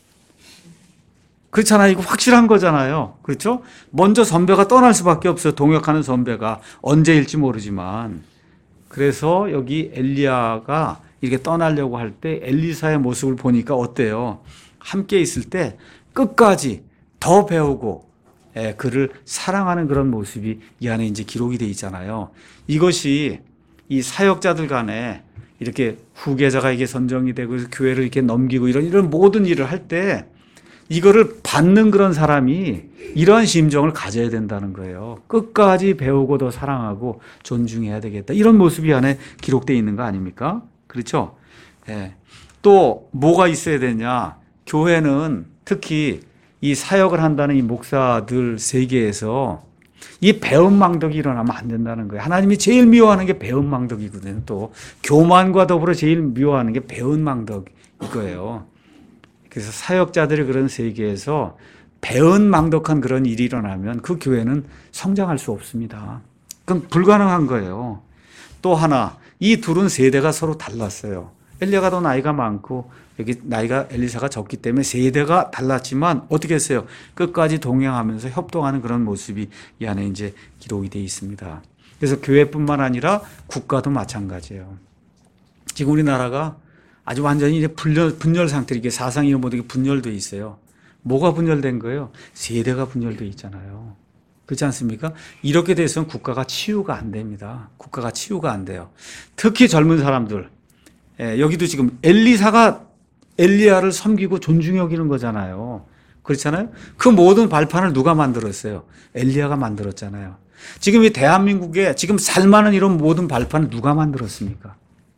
그렇잖아요. 이거 확실한 거잖아요. 그렇죠? 먼저 선배가 떠날 수밖에 없어요. 동역하는 선배가 언제일지 모르지만. 그래서 여기 엘리야가 이렇게 떠나려고 할 때 엘리사의 모습을 보니까 어때요? 함께 있을 때 끝까지 더 배우고 그를 사랑하는 그런 모습이 이 안에 이제 기록이 돼 있잖아요. 이것이 이 사역자들 간에 이렇게 후계자가 이게 선정이 되고 교회를 이렇게 넘기고 이런 모든 일을 할 때 이거를 받는 그런 사람이 이러한 심정을 가져야 된다는 거예요. 끝까지 배우고 더 사랑하고 존중해야 되겠다. 이런 모습이 안에 기록되어 있는 거 아닙니까? 그렇죠? 예. 또 뭐가 있어야 되냐? 교회는 특히 이 사역을 한다는 이 목사들 세계에서 이 배은망덕이 일어나면 안 된다는 거예요. 하나님이 제일 미워하는 게 배은망덕이거든요. 또 교만과 더불어 제일 미워하는 게 배은망덕 이거예요. 그래서 사역자들이 그런 세계에서 배은망덕한 그런 일이 일어나면 그 교회는 성장할 수 없습니다. 그건 불가능한 거예요. 또 하나, 이 둘은 세대가 서로 달랐어요. 엘리야가 더 나이가 많고 여기 나이가 엘리사가 적기 때문에 세대가 달랐지만 어떻게 했어요? 끝까지 동행하면서 협동하는 그런 모습이 이 안에 이제 기록이 되어 있습니다. 그래서 교회뿐만 아니라 국가도 마찬가지예요. 지금 우리나라가 아주 완전히 이제 분열 상태로 이게 사상 이런 모든 게 분열되어 있어요. 뭐가 분열된 거예요? 세대가 분열되어 있잖아요. 그렇지 않습니까? 이렇게 돼서는 국가가 치유가 안 됩니다. 국가가 치유가 안 돼요. 특히 젊은 사람들. 여기도 지금 엘리사가 엘리야를 섬기고 존중히 여기는 거잖아요. 그렇잖아요? 그 모든 발판을 누가 만들었어요? 엘리야가 만들었잖아요. 지금 이 대한민국에 지금 살만한 이런 모든 발판을 누가 만들었습니까?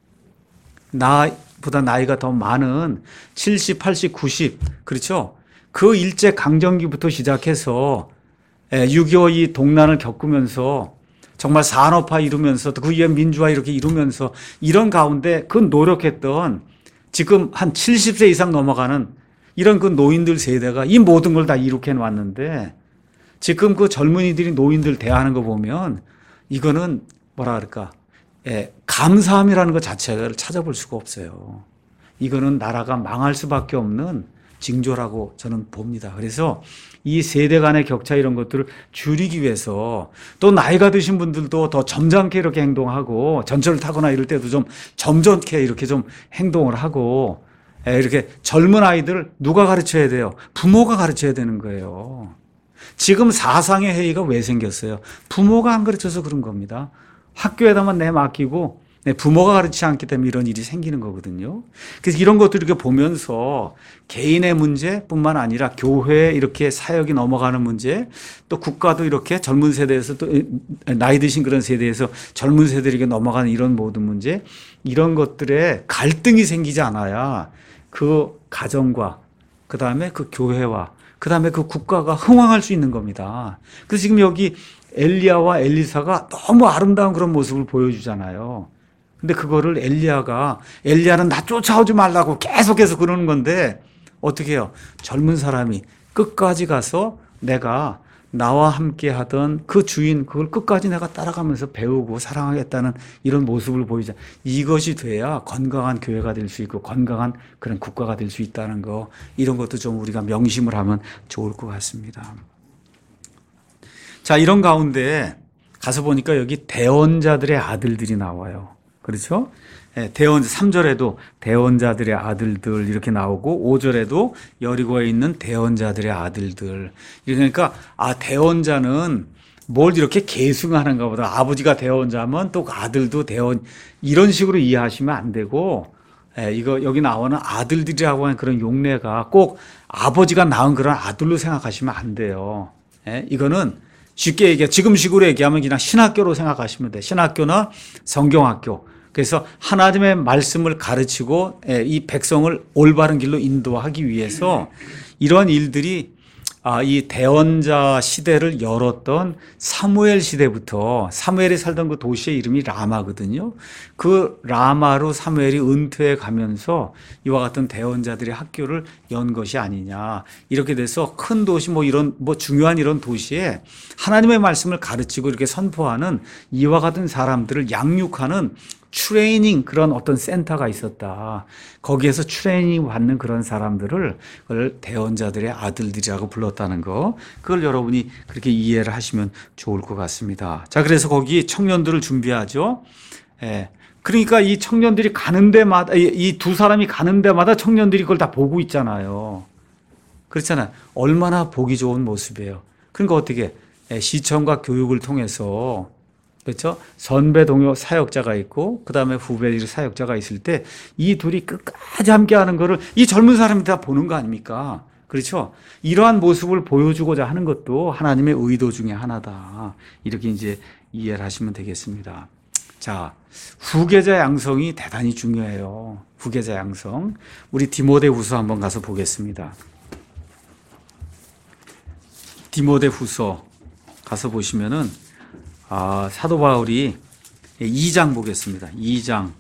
나보다 나이가 더 많은 70, 80, 90 그렇죠? 그 일제 강점기부터 시작해서 6.25 이 동란을 겪으면서 정말 산업화 이루면서 그 위에 민주화 이렇게 이루면서 이런 가운데 그 노력했던 지금 한 70세 이상 넘어가는 이런 그 노인들 세대가 이 모든 걸 다 이룩해 놨는데 지금 그 젊은이들이 노인들 대하는 거 보면 이거는 뭐라 그럴까? 감사함이라는 것 자체를 찾아볼 수가 없어요. 이거는 나라가 망할 수밖에 없는 징조라고 저는 봅니다. 그래서 이 세대 간의 격차 이런 것들을 줄이기 위해서 또 나이가 드신 분들도 더 점잖게 이렇게 행동하고 전철을 타거나 이럴 때도 좀 점잖게 이렇게 좀 행동을 하고 이렇게 젊은 아이들 누가 가르쳐야 돼요? 부모가 가르쳐야 되는 거예요. 지금 사상의 회의가 왜 생겼어요? 부모가 안 가르쳐서 그런 겁니다. 학교에다만 내맡기고 부모가 가르치지 않기 때문에 이런 일이 생기는 거거든요. 그래서 이런 것들을 이렇게 보면서 개인의 문제뿐만 아니라 교회에 이렇게 사역이 넘어가는 문제, 또 국가도 이렇게 젊은 세대에서 또 나이 드신 그런 세대에서 젊은 세대에게 넘어가는 이런 모든 문제, 이런 것들에 갈등이 생기지 않아야 그 가정과 그 다음에 그 교회와 그 다음에 그 국가가 흥왕할 수 있는 겁니다. 그래서 지금 여기 엘리야와 엘리사가 너무 아름다운 그런 모습을 보여주잖아요. 근데 그거를 엘리야는 나 쫓아오지 말라고 계속해서 그러는 건데 어떻게 해요? 젊은 사람이 끝까지 가서 내가 나와 함께 하던 그 주인 그걸 끝까지 내가 따라가면서 배우고 사랑하겠다는 이런 모습을 보이자. 이것이 돼야 건강한 교회가 될 수 있고 건강한 그런 국가가 될 수 있다는 거, 이런 것도 좀 우리가 명심을 하면 좋을 것 같습니다. 자, 이런 가운데 가서 보니까 여기 대언자들의 아들들이 나와요. 그렇죠? 대언 3절에도 대언자들의 아들들 이렇게 나오고 5절에도 여리고에 있는 대언자들의 아들들. 그러니까 대언자는 뭘 이렇게 계승하는가 보다. 아버지가 대언자면 또 아들도 대언, 이런 식으로 이해하시면 안 되고, 이거 여기 나오는 아들들이라고 하는 그런 용례가 꼭 아버지가 낳은 그런 아들로 생각하시면 안 돼요. 이거는 쉽게 지금식으로 얘기하면 그냥 신학교로 생각하시면 돼요. 신학교나 성경학교. 그래서 하나님의 말씀을 가르치고 이 백성을 올바른 길로 인도하기 위해서 이런 일들이 이 대언자 시대를 열었던 사무엘 시대부터, 사무엘이 살던 그 도시의 이름이 라마거든요. 그 라마로 사무엘이 은퇴해 가면서 이와 같은 대언자들의 학교를 연 것이 아니냐. 이렇게 돼서 큰 도시 이런 중요한 이런 도시에 하나님의 말씀을 가르치고 이렇게 선포하는 이와 같은 사람들을 양육하는 트레이닝 그런 어떤 센터가 있었다. 거기에서 트레이닝 받는 그런 사람들을 그걸 대언자들의 아들들이라고 불렀다는 거. 그걸 여러분이 그렇게 이해를 하시면 좋을 것 같습니다. 자, 그래서 거기 청년들을 준비하죠. 그러니까 이 청년들이 가는 데마다, 이 두 사람이 가는 데마다 청년들이 그걸 다 보고 있잖아요. 그렇잖아요. 얼마나 보기 좋은 모습이에요. 그러니까 어떻게 시청과 교육을 통해서, 그렇죠? 선배 동료 사역자가 있고 그 다음에 후배 사역자가 있을 때 이 둘이 끝까지 함께하는 거를 이 젊은 사람이 다 보는 거 아닙니까? 그렇죠? 이러한 모습을 보여주고자 하는 것도 하나님의 의도 중에 하나다. 이렇게 이제 이해를 하시면 되겠습니다. 자, 후계자 양성이 대단히 중요해요. 후계자 양성. 우리 디모데후서 한번 가서 보겠습니다. 디모데후서 가서 보시면은 사도 바울이 2장 보겠습니다. 2장.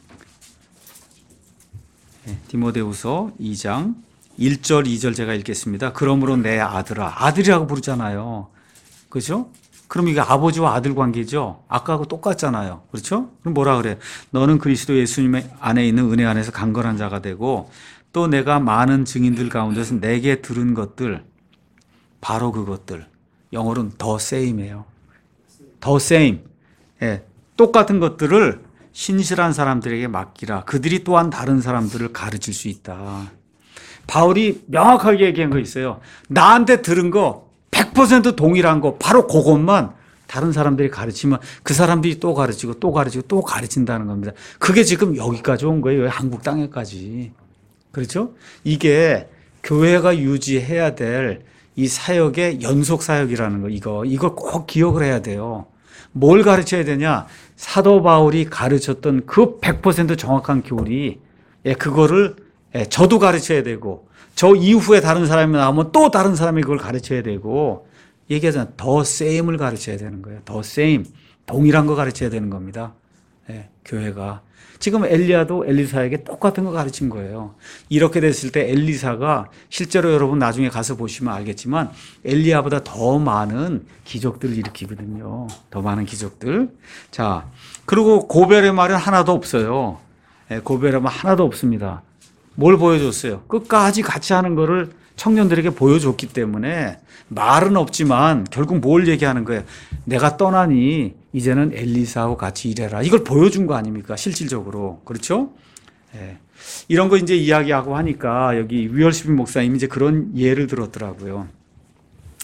디모데후서 2장 1절 2절 제가 읽겠습니다. 그러므로 내 아들아. 아들이라고 부르잖아요. 그렇죠? 그럼 이게 아버지와 아들 관계죠. 아까하고 똑같잖아요. 그렇죠? 그럼 뭐라 그래? 너는 그리스도 예수님 안에 있는 은혜 안에서 강건한 자가 되고 또 내가 많은 증인들 가운데서 내게 들은 것들, 바로 그것들. 영어로는 the same이에요. the same. 똑같은 것들을 신실한 사람들에게 맡기라. 그들이 또한 다른 사람들을 가르칠 수 있다. 바울이 명확하게 얘기한 거 있어요. 나한테 들은 거 100% 동일한 거 바로 그것만 다른 사람들이 가르치면 그 사람들이 또 가르치고 또 가르치고 또 가르친다는 겁니다. 그게 지금 여기까지 온 거예요. 한국 땅에까지. 그렇죠? 이게 교회가 유지해야 될 이 사역의 연속 사역이라는 거, 이걸 꼭 기억을 해야 돼요. 뭘 가르쳐야 되냐? 사도 바울이 가르쳤던 그 100% 정확한 교리, 그거를 저도 가르쳐야 되고, 저 이후에 다른 사람이 나오면 또 다른 사람이 그걸 가르쳐야 되고, 얘기하잖아요. 더 세임을 가르쳐야 되는 거예요. 더 세임. 동일한 거 가르쳐야 되는 겁니다. 교회가. 지금 엘리야도 엘리사에게 똑같은 거 가르친 거예요. 이렇게 됐을 때 엘리사가 실제로 여러분 나중에 가서 보시면 알겠지만 엘리야보다 더 많은 기적들을 일으키거든요. 더 많은 기적들. 자, 그리고 고벨의 말은 하나도 없어요. 고벨의 말 하나도 없습니다. 뭘 보여줬어요? 끝까지 같이 하는 거를 청년들에게 보여줬기 때문에 말은 없지만 결국 뭘 얘기하는 거예요? 내가 떠나니 이제는 엘리사하고 같이 일해라. 이걸 보여준 거 아닙니까? 실질적으로. 그렇죠? 이런 거 이제 이야기하고 하니까 여기 위얼스빈 목사님이 이제 그런 예를 들었더라고요.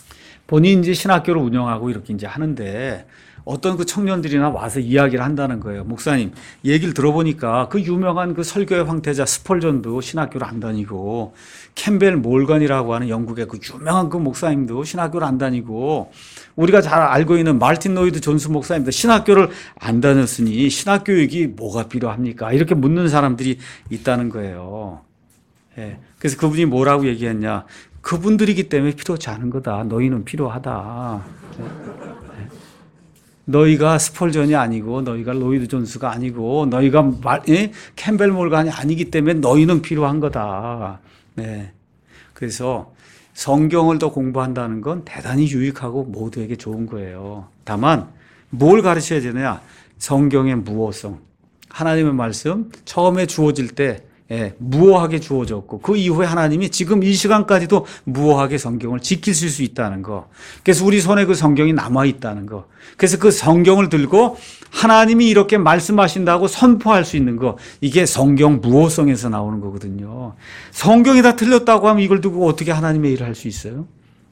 본인이 이제 신학교를 운영하고 이렇게 이제 하는데 어떤 그 청년들이나 와서 이야기를 한다는 거예요. 목사님, 얘기를 들어보니까 그 유명한 그 설교의 황태자 스펄전도 신학교를 안 다니고 캠벨 몰건이라고 하는 영국의 그 유명한 그 목사님도 신학교를 안 다니고 우리가 잘 알고 있는 마르틴 노이드 존스 목사님도 신학교를 안 다녔으니 신학교육이 뭐가 필요합니까? 이렇게 묻는 사람들이 있다는 거예요. 예. 그래서 그분이 뭐라고 얘기했냐? 그분들이기 때문에 필요치 않은 거다. 너희는 필요하다. 너희가 스펄전이 아니고 너희가 로이드 존스가 아니고 너희가 캠벨 몰간이 아니기 때문에 너희는 필요한 거다. 네. 그래서 성경을 더 공부한다는 건 대단히 유익하고 모두에게 좋은 거예요. 다만 뭘 가르쳐야 되느냐? 성경의 무호성. 하나님의 말씀 처음에 주어질 때 무호하게 주어졌고 그 이후에 하나님이 지금 이 시간까지도 무호하게 성경을 지키실 수 있다는 거. 그래서 우리 손에 그 성경이 남아있다는 거. 그래서 그 성경을 들고 하나님이 이렇게 말씀하신다고 선포할 수 있는 거. 이게 성경 무호성에서 나오는 거거든요. 성경이 다 틀렸다고 하면 이걸 두고 어떻게 하나님의 일을 할 수 있어요?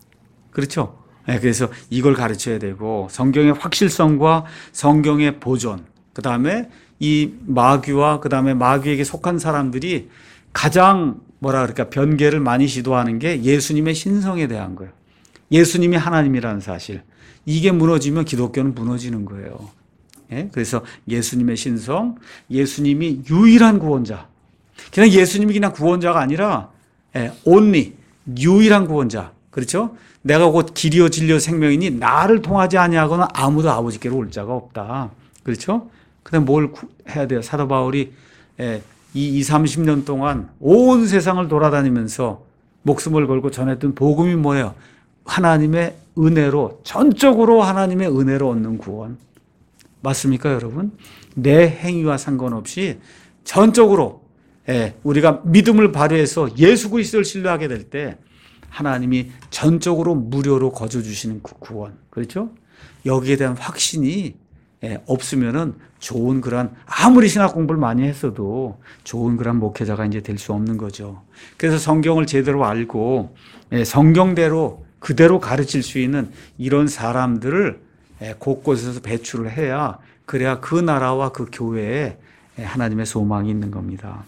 그렇죠? 그래서 이걸 가르쳐야 되고 성경의 확실성과 성경의 보존, 그 다음에 이 마귀와 그 다음에 마귀에게 속한 사람들이 가장 그럴까 변개를 많이 시도하는 게 예수님의 신성에 대한 거예요. 예수님이 하나님이라는 사실. 이게 무너지면 기독교는 무너지는 거예요. 그래서 예수님의 신성, 예수님이 유일한 구원자. 그냥 예수님이 그냥 구원자가 아니라 only 유일한 구원자. 그렇죠? 내가 곧 길이요 진리요 생명이니 나를 통하지 아니하고는 아무도 아버지께로 올 자가 없다. 그렇죠? 그다음 뭘 해야 돼요? 사도 바울이 이 30년 동안 온 세상을 돌아다니면서 목숨을 걸고 전했던 복음이 뭐예요? 하나님의 은혜로, 전적으로 하나님의 은혜로 얻는 구원. 맞습니까, 여러분? 내 행위와 상관없이 전적으로 우리가 믿음을 발휘해서 예수 그리스도를 신뢰하게 될 때 하나님이 전적으로 무료로 거저주시는 구원. 그렇죠? 여기에 대한 확신이 없으면은 좋은 그런 아무리 신학 공부를 많이 했어도 좋은 그런 목회자가 이제 될 수 없는 거죠. 그래서 성경을 제대로 알고 성경대로 그대로 가르칠 수 있는 이런 사람들을 곳곳에서 배출을 해야 그래야 그 나라와 그 교회에 하나님의 소망이 있는 겁니다.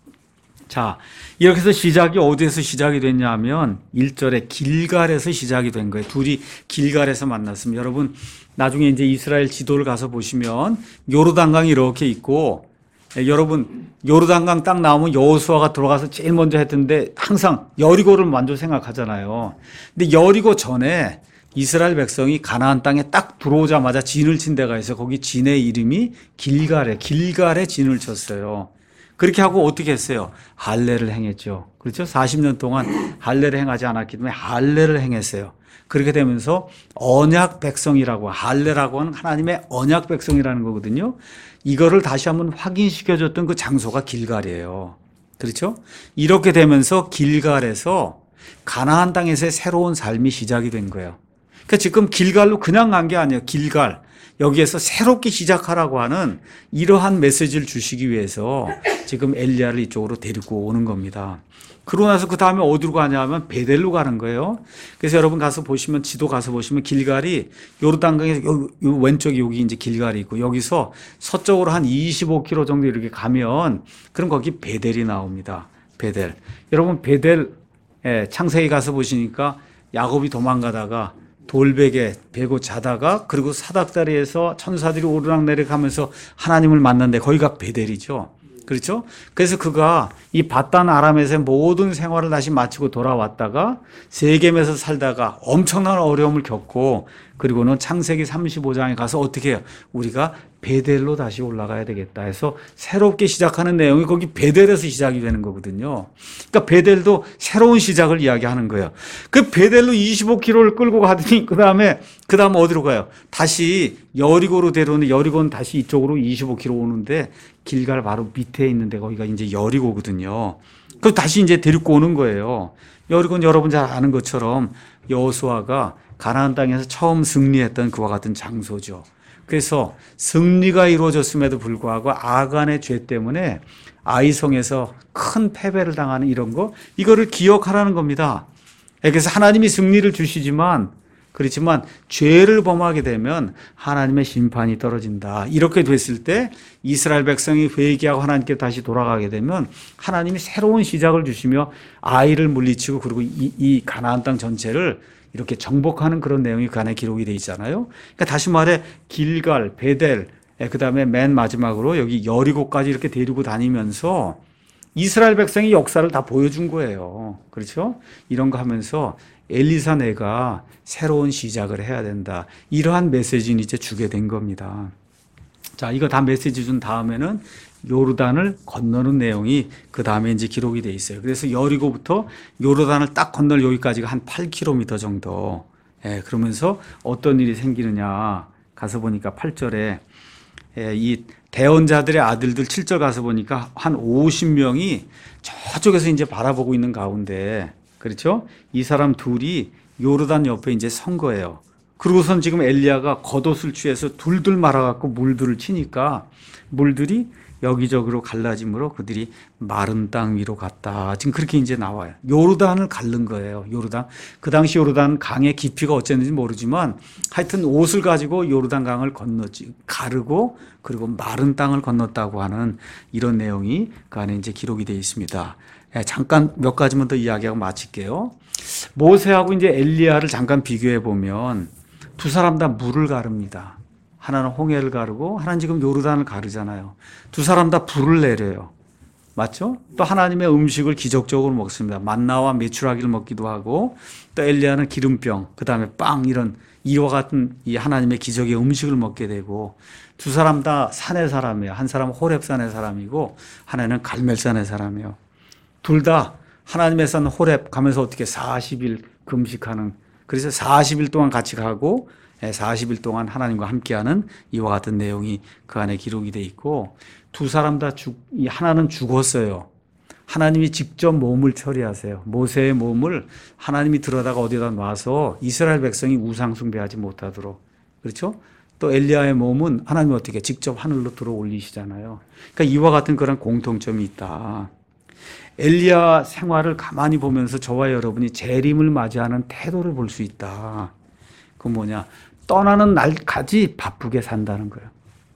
자, 이렇게 해서 시작이 어디에서 시작이 됐냐면 1절에 길갈에서 시작이 된 거예요. 둘이 길갈에서 만났습니다. 여러분 나중에 이제 이스라엘 지도를 가서 보시면 요르단강이 이렇게 있고 여러분 요르단강 딱 나오면 여호수아가 들어가서 제일 먼저 했던데 항상 여리고를 먼저 생각하잖아요. 근데 여리고 전에 이스라엘 백성이 가나안 땅에 딱 들어오자마자 진을 친 데가 있어요. 거기 진의 이름이 길갈에 진을 쳤어요. 그렇게 하고 어떻게 했어요? 할례를 행했죠. 그렇죠? 40년 동안 할례를 행하지 않았기 때문에 할례를 행했어요. 그렇게 되면서 언약 백성이라고, 할례라고 하는 하나님의 언약 백성이라는 거거든요. 이거를 다시 한번 확인시켜줬던 그 장소가 길갈이에요. 그렇죠? 이렇게 되면서 길갈에서 가나안 땅에서의 새로운 삶이 시작이 된 거예요. 그러니까 지금 길갈로 그냥 간 게 아니에요. 길갈. 여기에서 새롭게 시작하라고 하는 이러한 메시지를 주시기 위해서 지금 엘리야를 이쪽으로 데리고 오는 겁니다. 그러고 나서 그 다음에 어디로 가냐면 베델로 가는 거예요. 그래서 여러분 가서 보시면 지도 가서 보시면 길갈이 요르단강에서 왼쪽에 여기 이제 길갈이 있고 여기서 서쪽으로 한 25km 정도 이렇게 가면 그럼 거기 베델이 나옵니다. 베델. 여러분 베델 창세기 가서 보시니까 야곱이 도망가다가 돌베개 베고 자다가 그리고 사닥다리에서 천사들이 오르락내리락 하면서 하나님을 만난데 거기가 베델이죠. 그렇죠? 그래서 그가 이 바단 아람에서의 모든 생활을 다시 마치고 돌아왔다가 세겜에서 살다가 엄청난 어려움을 겪고 그리고는 창세기 35장에 가서 어떻게 해요? 우리가 베델로 다시 올라가야 되겠다 해서 새롭게 시작하는 내용이 거기 베델에서 시작이 되는 거거든요. 그러니까 베델도 새로운 시작을 이야기하는 거예요. 그 베델로 25km를 끌고 가더니 그 다음에 어디로 가요? 다시 여리고로 데려오는 여리고는 다시 이쪽으로 25km 오는데 길갈 바로 밑에 있는데 거기가 이제 여리고거든요. 그럼 다시 이제 데리고 오는 거예요. 여리고는 여러분 잘 아는 것처럼 여호수아가 가나안 땅에서 처음 승리했던 그와 같은 장소죠. 그래서 승리가 이루어졌음에도 불구하고 아간의 죄 때문에 아이성에서 큰 패배를 당하는 이런 거, 이거를 기억하라는 겁니다. 그래서 하나님이 승리를 주시지만 그렇지만 죄를 범하게 되면 하나님의 심판이 떨어진다. 이렇게 됐을 때 이스라엘 백성이 회개하고 하나님께 다시 돌아가게 되면 하나님이 새로운 시작을 주시며 아이를 물리치고 그리고 이 가나안 땅 전체를 이렇게 정복하는 그런 내용이 그 안에 기록이 되어 있잖아요. 그러니까 다시 말해 길갈, 베델, 그다음에 맨 마지막으로 여기 여리고까지 이렇게 데리고 다니면서 이스라엘 백성이 역사를 다 보여준 거예요. 그렇죠? 이런 거 하면서 엘리사 내가 새로운 시작을 해야 된다. 이러한 메시지는 이제 주게 된 겁니다. 자, 이거 다 메시지 준 다음에는 요르단을 건너는 내용이 그 다음에 이제 기록이 돼 있어요. 그래서 여리고부터 요르단을 딱 건널 여기까지가 한 8km 정도. 그러면서 어떤 일이 생기느냐. 가서 보니까 8절에 이 대언자들의 아들들 7절 가서 보니까 한 50명이 저쪽에서 이제 바라보고 있는 가운데, 그렇죠? 이 사람 둘이 요르단 옆에 이제 선 거예요. 그러고선 지금 엘리야가 겉옷을 취해서 둘둘 말아갖고 물들을 치니까 물들이 여기저기로 갈라짐으로 그들이 마른 땅 위로 갔다. 지금 그렇게 이제 나와요. 요르단을 가른 거예요. 요르단. 그 당시 요르단 강의 깊이가 어쨌는지 모르지만 하여튼 옷을 가지고 요르단 강을 건넜지. 가르고 그리고 마른 땅을 건넜다고 하는 이런 내용이 그 안에 이제 기록이 되어 있습니다. 잠깐 몇 가지만 더 이야기하고 마칠게요. 모세하고 이제 엘리야를 잠깐 비교해 보면 두 사람 다 물을 가릅니다. 하나는 홍해를 가르고 하나는 지금 요르단을 가르잖아요. 두 사람 다 불을 내려요. 맞죠? 또 하나님의 음식을 기적적으로 먹습니다. 만나와 메추라기를 먹기도 하고 또 엘리야는 기름병, 그다음에 빵 이런 이와 같은 이 하나님의 기적의 음식을 먹게 되고 두 사람 다 산의 사람이에요. 한 사람은 호렙산의 사람이고 하나는 갈멜산의 사람이에요. 둘 다 하나님의 산 호렙 가면서 어떻게 40일 금식하는, 그래서 40일 동안 같이 가고 40일 동안 하나님과 함께하는 이와 같은 내용이 그 안에 기록이 돼 있고 두 사람 다 하나는 죽었어요. 하나님이 직접 몸을 처리하세요. 모세의 몸을 하나님이 들어다가 어디다 놔서 이스라엘 백성이 우상 숭배하지 못하도록. 그렇죠? 또 엘리야의 몸은 하나님이 어떻게 직접 하늘로 들어 올리시잖아요. 그러니까 이와 같은 그런 공통점이 있다. 엘리야 생활을 가만히 보면서 저와 여러분이 재림을 맞이하는 태도를 볼 수 있다. 그건 뭐냐? 떠나는 날까지 바쁘게 산다는 거예요.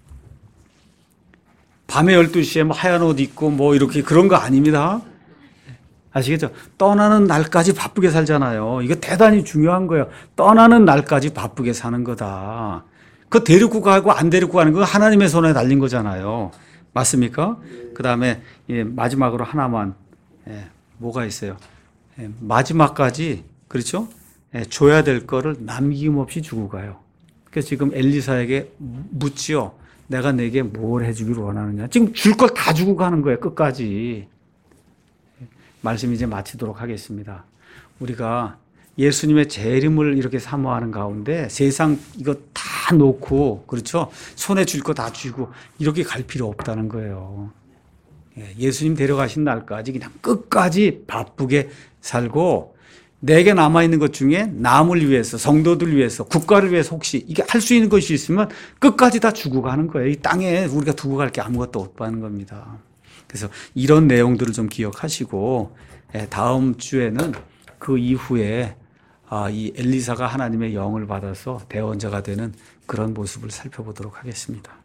밤에 12시에 뭐 하얀 옷 입고 뭐 이렇게 그런 거 아닙니다. 아시겠죠? 떠나는 날까지 바쁘게 살잖아요. 이거 대단히 중요한 거예요. 떠나는 날까지 바쁘게 사는 거다. 그 데리고 가고 안 데리고 가는 거 하나님의 손에 달린 거잖아요. 맞습니까? 그 다음에 마지막으로 하나만 뭐가 있어요? 마지막까지 그렇죠? 줘야 될 거를 남김없이 주고 가요. 그래서 지금 엘리사에게 묻지요. 내가 내게 뭘 해주기를 원하느냐. 지금 줄 걸 다 주고 가는 거예요. 끝까지. 말씀 이제 마치도록 하겠습니다. 우리가 예수님의 재림을 이렇게 사모하는 가운데 세상 이거 다 놓고 그렇죠? 손에 줄 거 다 쥐고 이렇게 갈 필요 없다는 거예요. 예수님 데려가신 날까지 그냥 끝까지 바쁘게 살고 내게 남아있는 것 중에 남을 위해서, 성도들 위해서, 국가를 위해서 혹시 이게 할 수 있는 것이 있으면 끝까지 다 주고 가는 거예요. 이 땅에 우리가 두고 갈 게 아무것도 없다는 겁니다. 그래서 이런 내용들을 좀 기억하시고 다음 주에는 그 이후에 이 엘리사가 하나님의 영을 받아서 대언자가 되는 그런 모습을 살펴보도록 하겠습니다.